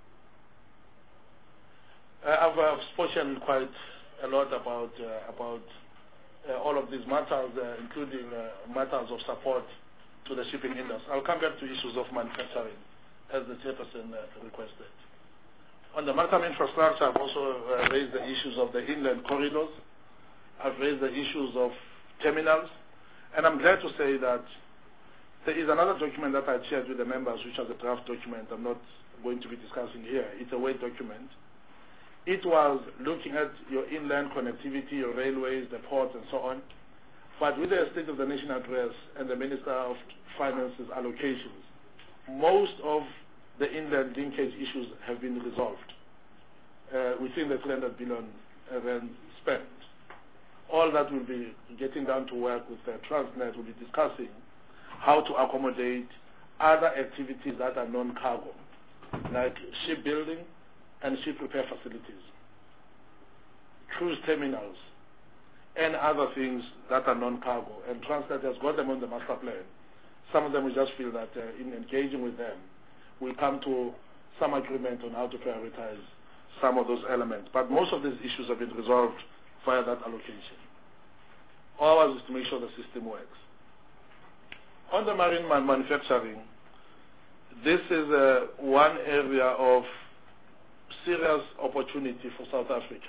I've spoken quite a lot about all of these matters, including matters of support to the shipping industry. I'll come back to issues of manufacturing, as the chairperson requested. On the maritime infrastructure, I've also raised the issues of the inland corridors. I've raised the issues of terminals. And I'm glad to say that there is another document that I shared with the members, which is a draft document. I'm not going to be discussing here. It's a Word document. It was looking at your inland connectivity, your railways, the ports, and so on. But with the State of the Nation address and the Minister of Finance's allocations, most of the inland linkage issues have been resolved within the 300 billion rand spent. All that will be getting down to work with Transnet. Will be discussing how to accommodate other activities that are non-cargo, like shipbuilding and ship repair facilities, cruise terminals, and other things that are non-cargo. And Transnet has got them on the master plan. Some of them we just feel that in engaging with them, we'll come to some agreement on how to prioritize some of those elements. But most of these issues have been resolved via that allocation. Ours is to make sure the system works. On the marine manufacturing, this is one area of serious opportunity for South Africa.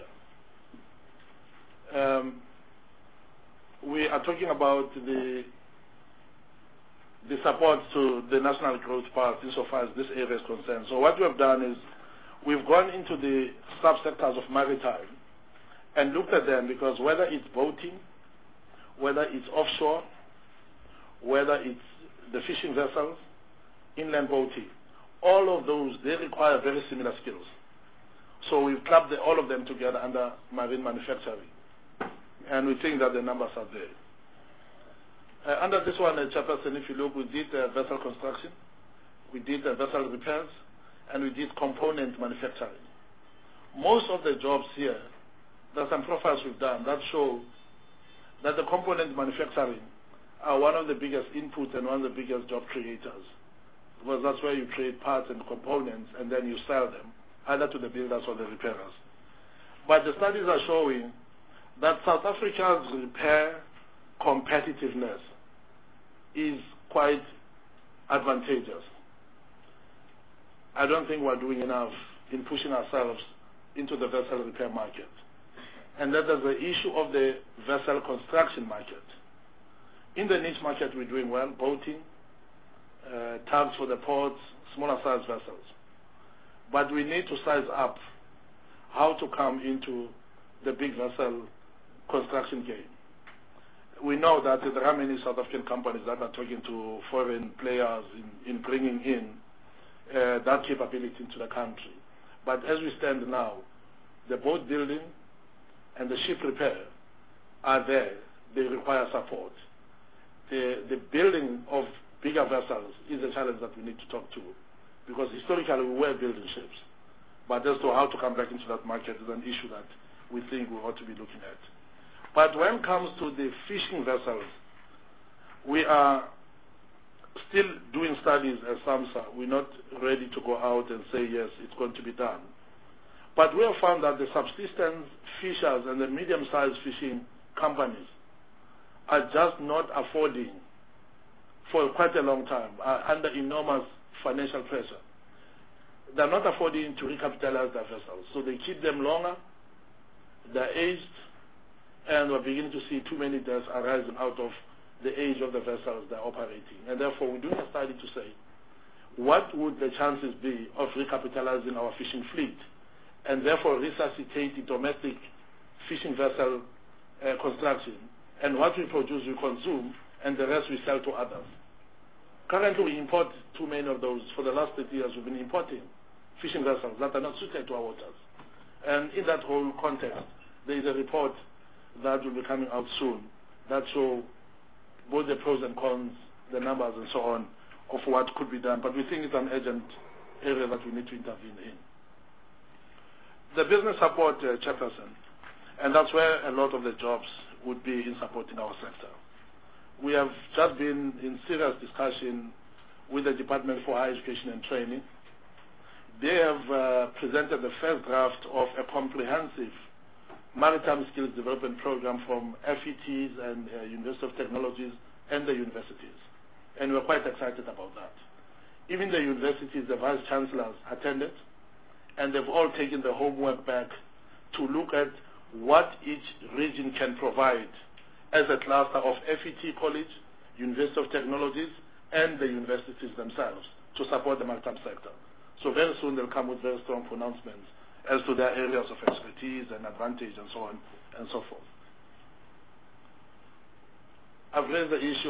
We are talking about the support to the National Growth Path insofar as this area is concerned. So what we have done is we've gone into the subsectors of maritime and looked at them, because whether it's boating, whether it's offshore, whether it's the fishing vessels, inland boating, all of those, they require very similar skills. So we've clubbed all of them together under marine manufacturing. And we think that the numbers are there. Under this one, Chairperson, if you look, we did vessel construction, we did vessel repairs, and we did component manufacturing. Most of the jobs here, there are some profiles we've done that show that the component manufacturing are one of the biggest inputs and one of the biggest job creators, because that's where you create parts and components and then you sell them, either to the builders or the repairers. But the studies are showing that South Africa's repair competitiveness is quite advantageous. I don't think we're doing enough in pushing ourselves into the vessel repair market. And that is the issue of the vessel construction market. In the niche market, we're doing well, boating, tugs for the ports, smaller size vessels. But we need to size up how to come into the big vessel construction game. We know that there are many South African companies that are talking to foreign players in bringing in that capability into the country. But as we stand now, the boat building and the ship repair are there. They require support. The building of bigger vessels is a challenge that we need to talk to, because historically we were building ships. But as to how to come back into that market is an issue that we think we ought to be looking at. But when it comes to the fishing vessels, we are still doing studies as SAMSA. We're not ready to go out and say, yes, it's going to be done. But we have found that the subsistence fishers and the medium-sized fishing companies are just not affording, for quite a long time, under enormous financial pressure. They're not affording to recapitalize their vessels. So they keep them longer, they're aged, and we're beginning to see too many deaths arising out of the age of the vessels they're operating. And therefore, we're doing a study to say, what would the chances be of recapitalizing our fishing fleet, and therefore resuscitate the domestic fishing vessel construction, and what we produce we consume, and the rest we sell to others. Currently, we import too many of those. For the last 30 years, we've been importing fishing vessels that are not suited to our waters. And in that whole context, there is a report that will be coming out soon that show both the pros and cons, the numbers and so on, of what could be done. But we think it's an urgent area that we need to intervene in. The business support chairperson, and that's where a lot of the jobs would be in supporting our sector. We have just been in serious discussion with the Department for Higher Education and Training. They have presented the first draft of a comprehensive maritime skills development program from FETs and University of Technologies and the universities. And we're quite excited about that. Even the universities, the vice chancellors attended, and they've all taken the homework back to look at what each region can provide as a cluster of FET College, University of Technologies, and the universities themselves to support the maritime sector. So very soon they'll come with very strong pronouncements as to their areas of expertise and advantage and so on and so forth. I've raised the issue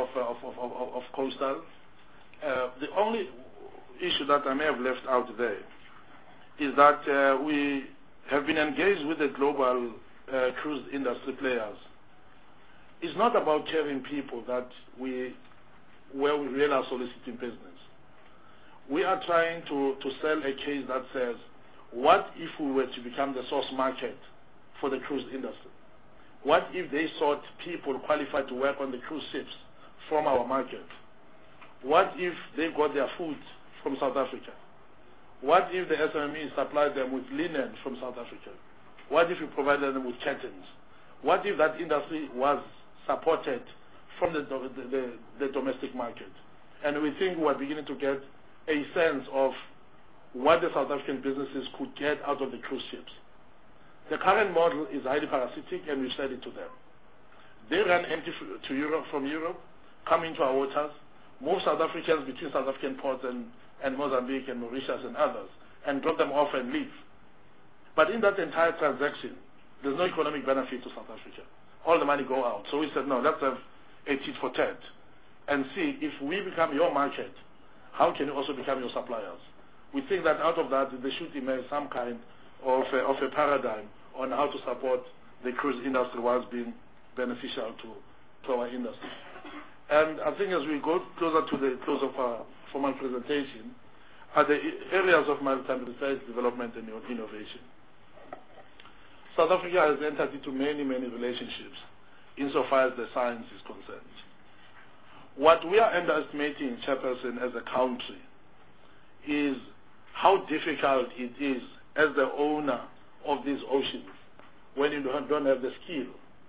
of coastal. The only issue that I may have left out there is that we have been engaged with the global cruise industry players. It's not about carrying people where we really are soliciting business. We are trying to sell a case that says, what if we were to become the source market for the cruise industry? What if they sought people qualified to work on the cruise ships from our market? What if they got their food from South Africa? What if the SME supplied them with linen from South Africa? What if we provided them with curtains? What if that industry was supported from the domestic market? And we think we're beginning to get a sense of what the South African businesses could get out of the cruise ships. The current model is highly parasitic, and we've said it to them. They run empty to Europe, from Europe, come into our waters, move South Africans between South African ports and Mozambique and Mauritius and others, and drop them off and leave. But in that entire transaction, there's no economic benefit to South Africa. All the money go out. So we said, no, let's have a tit for tat and see if we become your market, how can you also become your suppliers? We think that out of that, there should emerge some kind of a paradigm on how to support the cruise industry whilst being beneficial to our industry. And I think as we go closer to the close of our formal presentation, are the areas of maritime research, development, and innovation. South Africa has entered into many, many relationships insofar as the science is concerned. What we are underestimating, Chairperson, as a country is how difficult it is as the owner of these oceans when you don't have the skill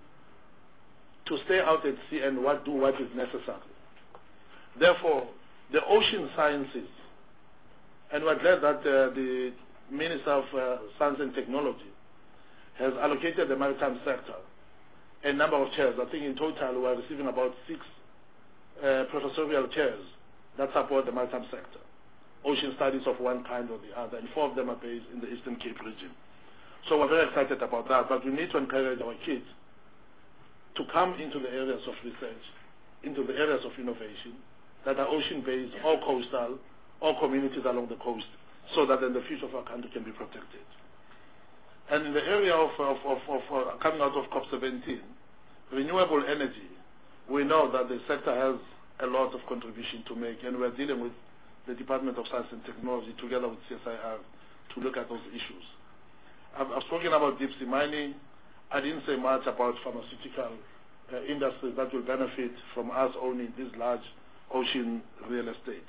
to stay out at sea and do what is necessary. Therefore, the ocean sciences, and we're glad that the Minister of Science and Technology has allocated the maritime sector a number of chairs. I think in total we are receiving about 6 professorial chairs that support the maritime sector, ocean studies of one kind or the other, and 4 of them are based in the Eastern Cape region. So we're very excited about that, but we need to encourage our kids to come into the areas of research, into the areas of innovation that are ocean-based or coastal or communities along the coast, so that then the future of our country can be protected. And in the area of coming out of COP17, renewable energy, we know that the sector has a lot of contribution to make, and we're dealing with the Department of Science and Technology together with CSIR to look at those issues. I've spoken about deep sea mining. I didn't say much about pharmaceutical industries that will benefit from us owning this large ocean real estate.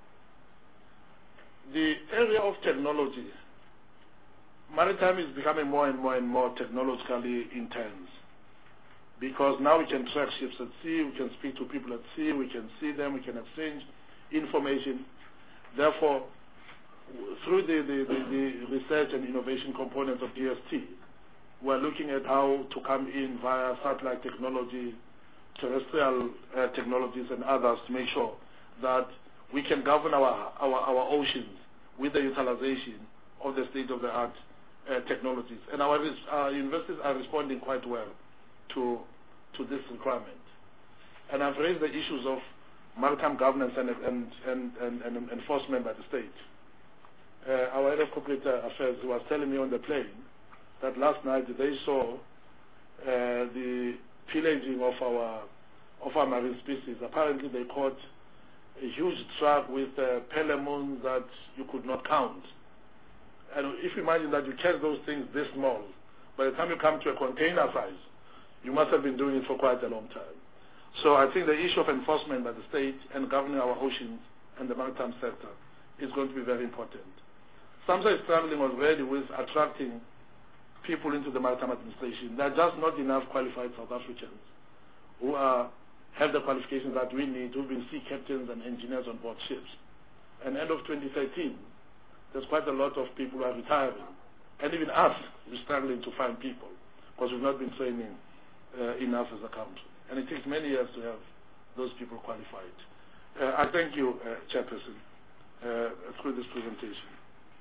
The area of technology, maritime is becoming more and more technologically intense, because now we can track ships at sea, we can speak to people at sea, we can see them, we can exchange information. Therefore, through the research and innovation component of DST, we're looking at how to come in via satellite technology, terrestrial technologies and others to make sure that we can govern our oceans with the utilization of the state-of-the-art technologies. And our universities are responding quite well to this requirement. And I've raised the issues of maritime governance and enforcement by the state. Our head of corporate affairs was telling me on the plane that last night they saw the pillaging of our marine species. Apparently they caught a huge truck with pelemoons that you could not count. And if you imagine that you catch those things this small, by the time you come to a container size, you must have been doing it for quite a long time. So I think the issue of enforcement by the state and governing our oceans and the maritime sector is going to be very important. SAMSA is struggling already with attracting people into the maritime administration. There are just not enough qualified South Africans who have the qualifications that we need, who've been sea captains and engineers on board ships. And end of 2013, there's quite a lot of people who are retiring. And even us, we're struggling to find people because we've not been training enough as a country. And it takes many years to have those people qualified. I thank you, Chairperson, through this presentation.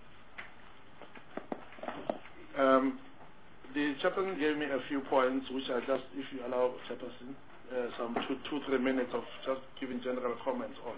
The Chairperson gave me a few points, which I just, if you allow, Chairperson, some 2-3 minutes of just giving general comments on.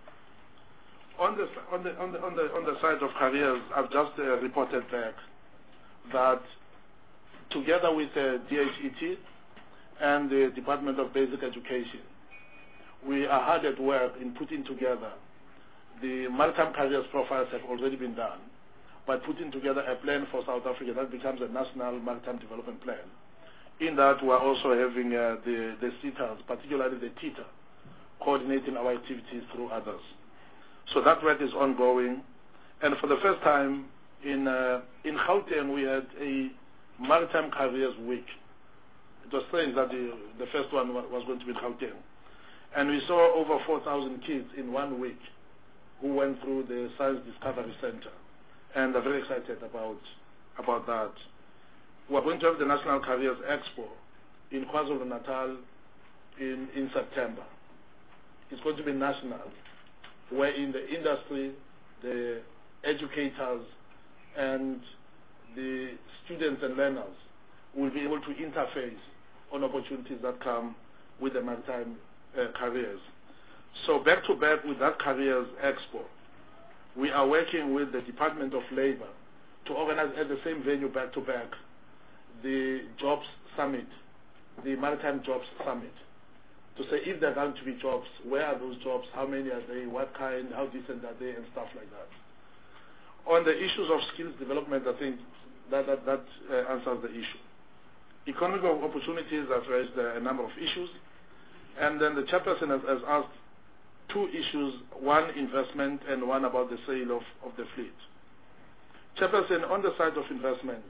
On the side of careers, I've just reported back that together with DHET and the Department of Basic Education, we are hard at work in putting together the maritime careers profiles have already been done, by putting together a plan for South Africa that becomes a national maritime development plan. In that, we're also having the CETAs, particularly the TITA, coordinating our activities through others. So that work is ongoing. And for the first time in Gauteng, we had a maritime careers week. It was strange that the first one was going to be in Gauteng. And we saw over 4,000 kids in 1 week who went through the Science Discovery Center. And I'm very excited about that. We're going to have the National Careers Expo in KwaZulu-Natal in September. It's going to be national, where in the industry, the educators and the students and learners will be able to interface on opportunities that come with the maritime careers. So back to back with that Careers Expo, we are working with the Department of Labor to organize at the same venue back to back the Jobs Summit, the Maritime Jobs Summit, to say if there are going to be jobs, where are those jobs, how many are they, what kind, how decent are they, and stuff like that. On the issues of skills development, I think that answers the issue. Economic opportunities have raised a number of issues, and then the chairperson has asked 2 issues, one investment and one about the sale of the fleet. Chairperson, on the side of investment,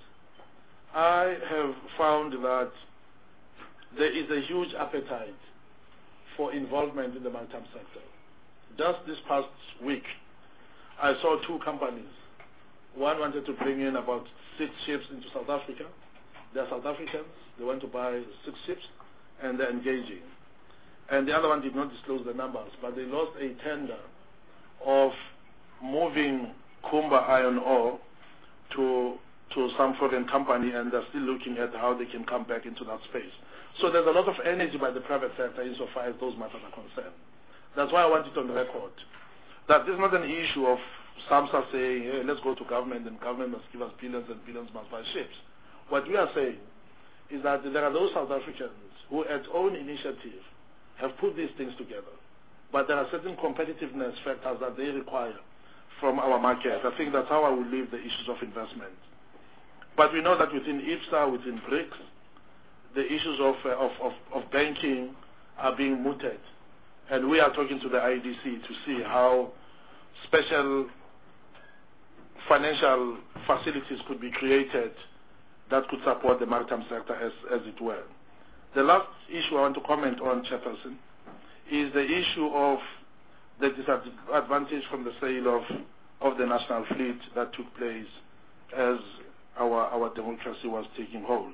I have found that there is a huge appetite for involvement in the maritime sector. Just this past week, I saw 2 companies. One wanted to bring in about 6 ships into South Africa. They're South Africans. They want to buy 6 ships, and they're engaging. And the other one did not disclose the numbers, but they lost a tender of moving Kumba iron ore to to some foreign company, and they're still looking at how they can come back into that space. So there's a lot of energy by the private sector insofar as those matters are concerned. That's why I want it on the record that this is not an issue of SAMSA saying, hey, let's go to government and government must give us billions and billions must buy ships. What we are saying is that there are those South Africans who at own initiative have put these things together. But there are certain competitiveness factors that they require from our market. I think that's how I will leave the issues of investment. But we know that within IPSA, within BRICS, the issues of banking are being mooted. And we are talking to the IDC to see how special financial facilities could be created that could support the maritime sector as it were. The last issue I want to comment on, Chairperson, is the issue of the disadvantage from the sale of the national fleet that took place as our democracy was taking hold.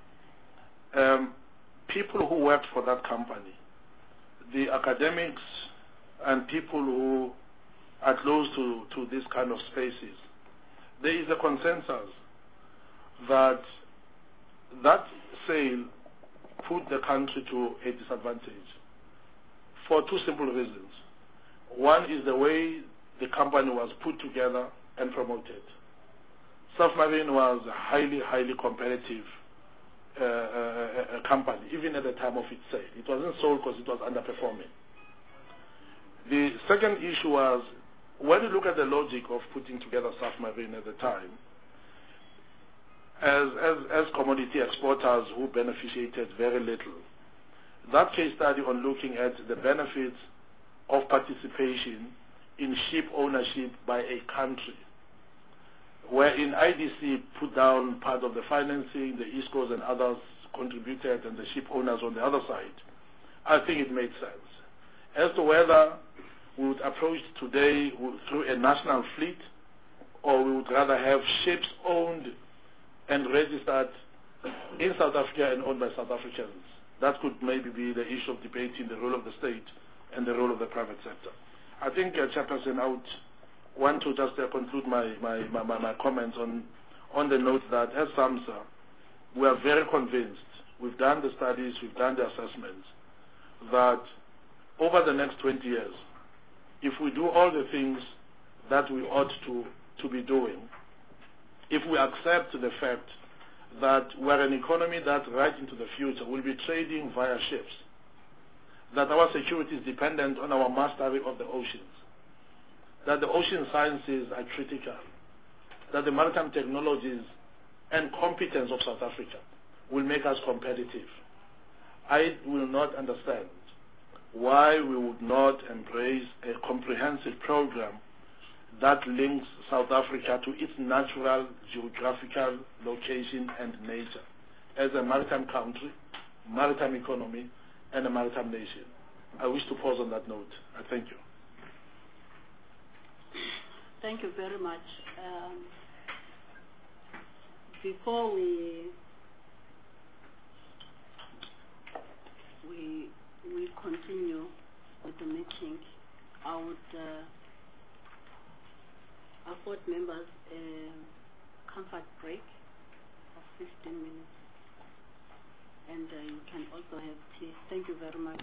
People who worked for that company, the academics and people who are close to this kind of spaces, there is a consensus that that sale put the country to a disadvantage for two simple reasons. One is the way the company was put together and promoted. Safmarine was a highly, highly competitive company, even at the time of its sale. It wasn't sold because it was underperforming. The second issue was, when you look at the logic of putting together Safmarine at the time, as commodity exporters who beneficiated very little, that case study on looking at the benefits of participation in ship ownership by a country, wherein IDC put down part of the financing, the East Coast and others contributed, and the ship owners on the other side, I think it made sense. As to whether we would approach today through a national fleet, or we would rather have ships owned and registered in South Africa and owned by South Africans, that could maybe be the issue of debating the role of the state and the role of the private sector. I think, Chairperson, I would want to just conclude my comments on the note that as SAMSA, we are very convinced, we've done the studies, we've done the assessments, that over the next 20 years, if we do all the things that we ought to be doing, if we accept the fact that we're an economy that right into the future will be trading via ships, that our security is dependent on our mastery of the oceans, that the ocean sciences are critical, that the maritime technologies and competence of South Africa will make us competitive. I will not understand why we would not embrace a comprehensive program that links South Africa to its natural geographical location and nature as a maritime country, maritime economy, and a maritime nation. I wish to pause on that note. I thank you. Thank you very much. Before we continue with the meeting, I would afford members a comfort break of 15 minutes, and you can also have tea. Thank you very much.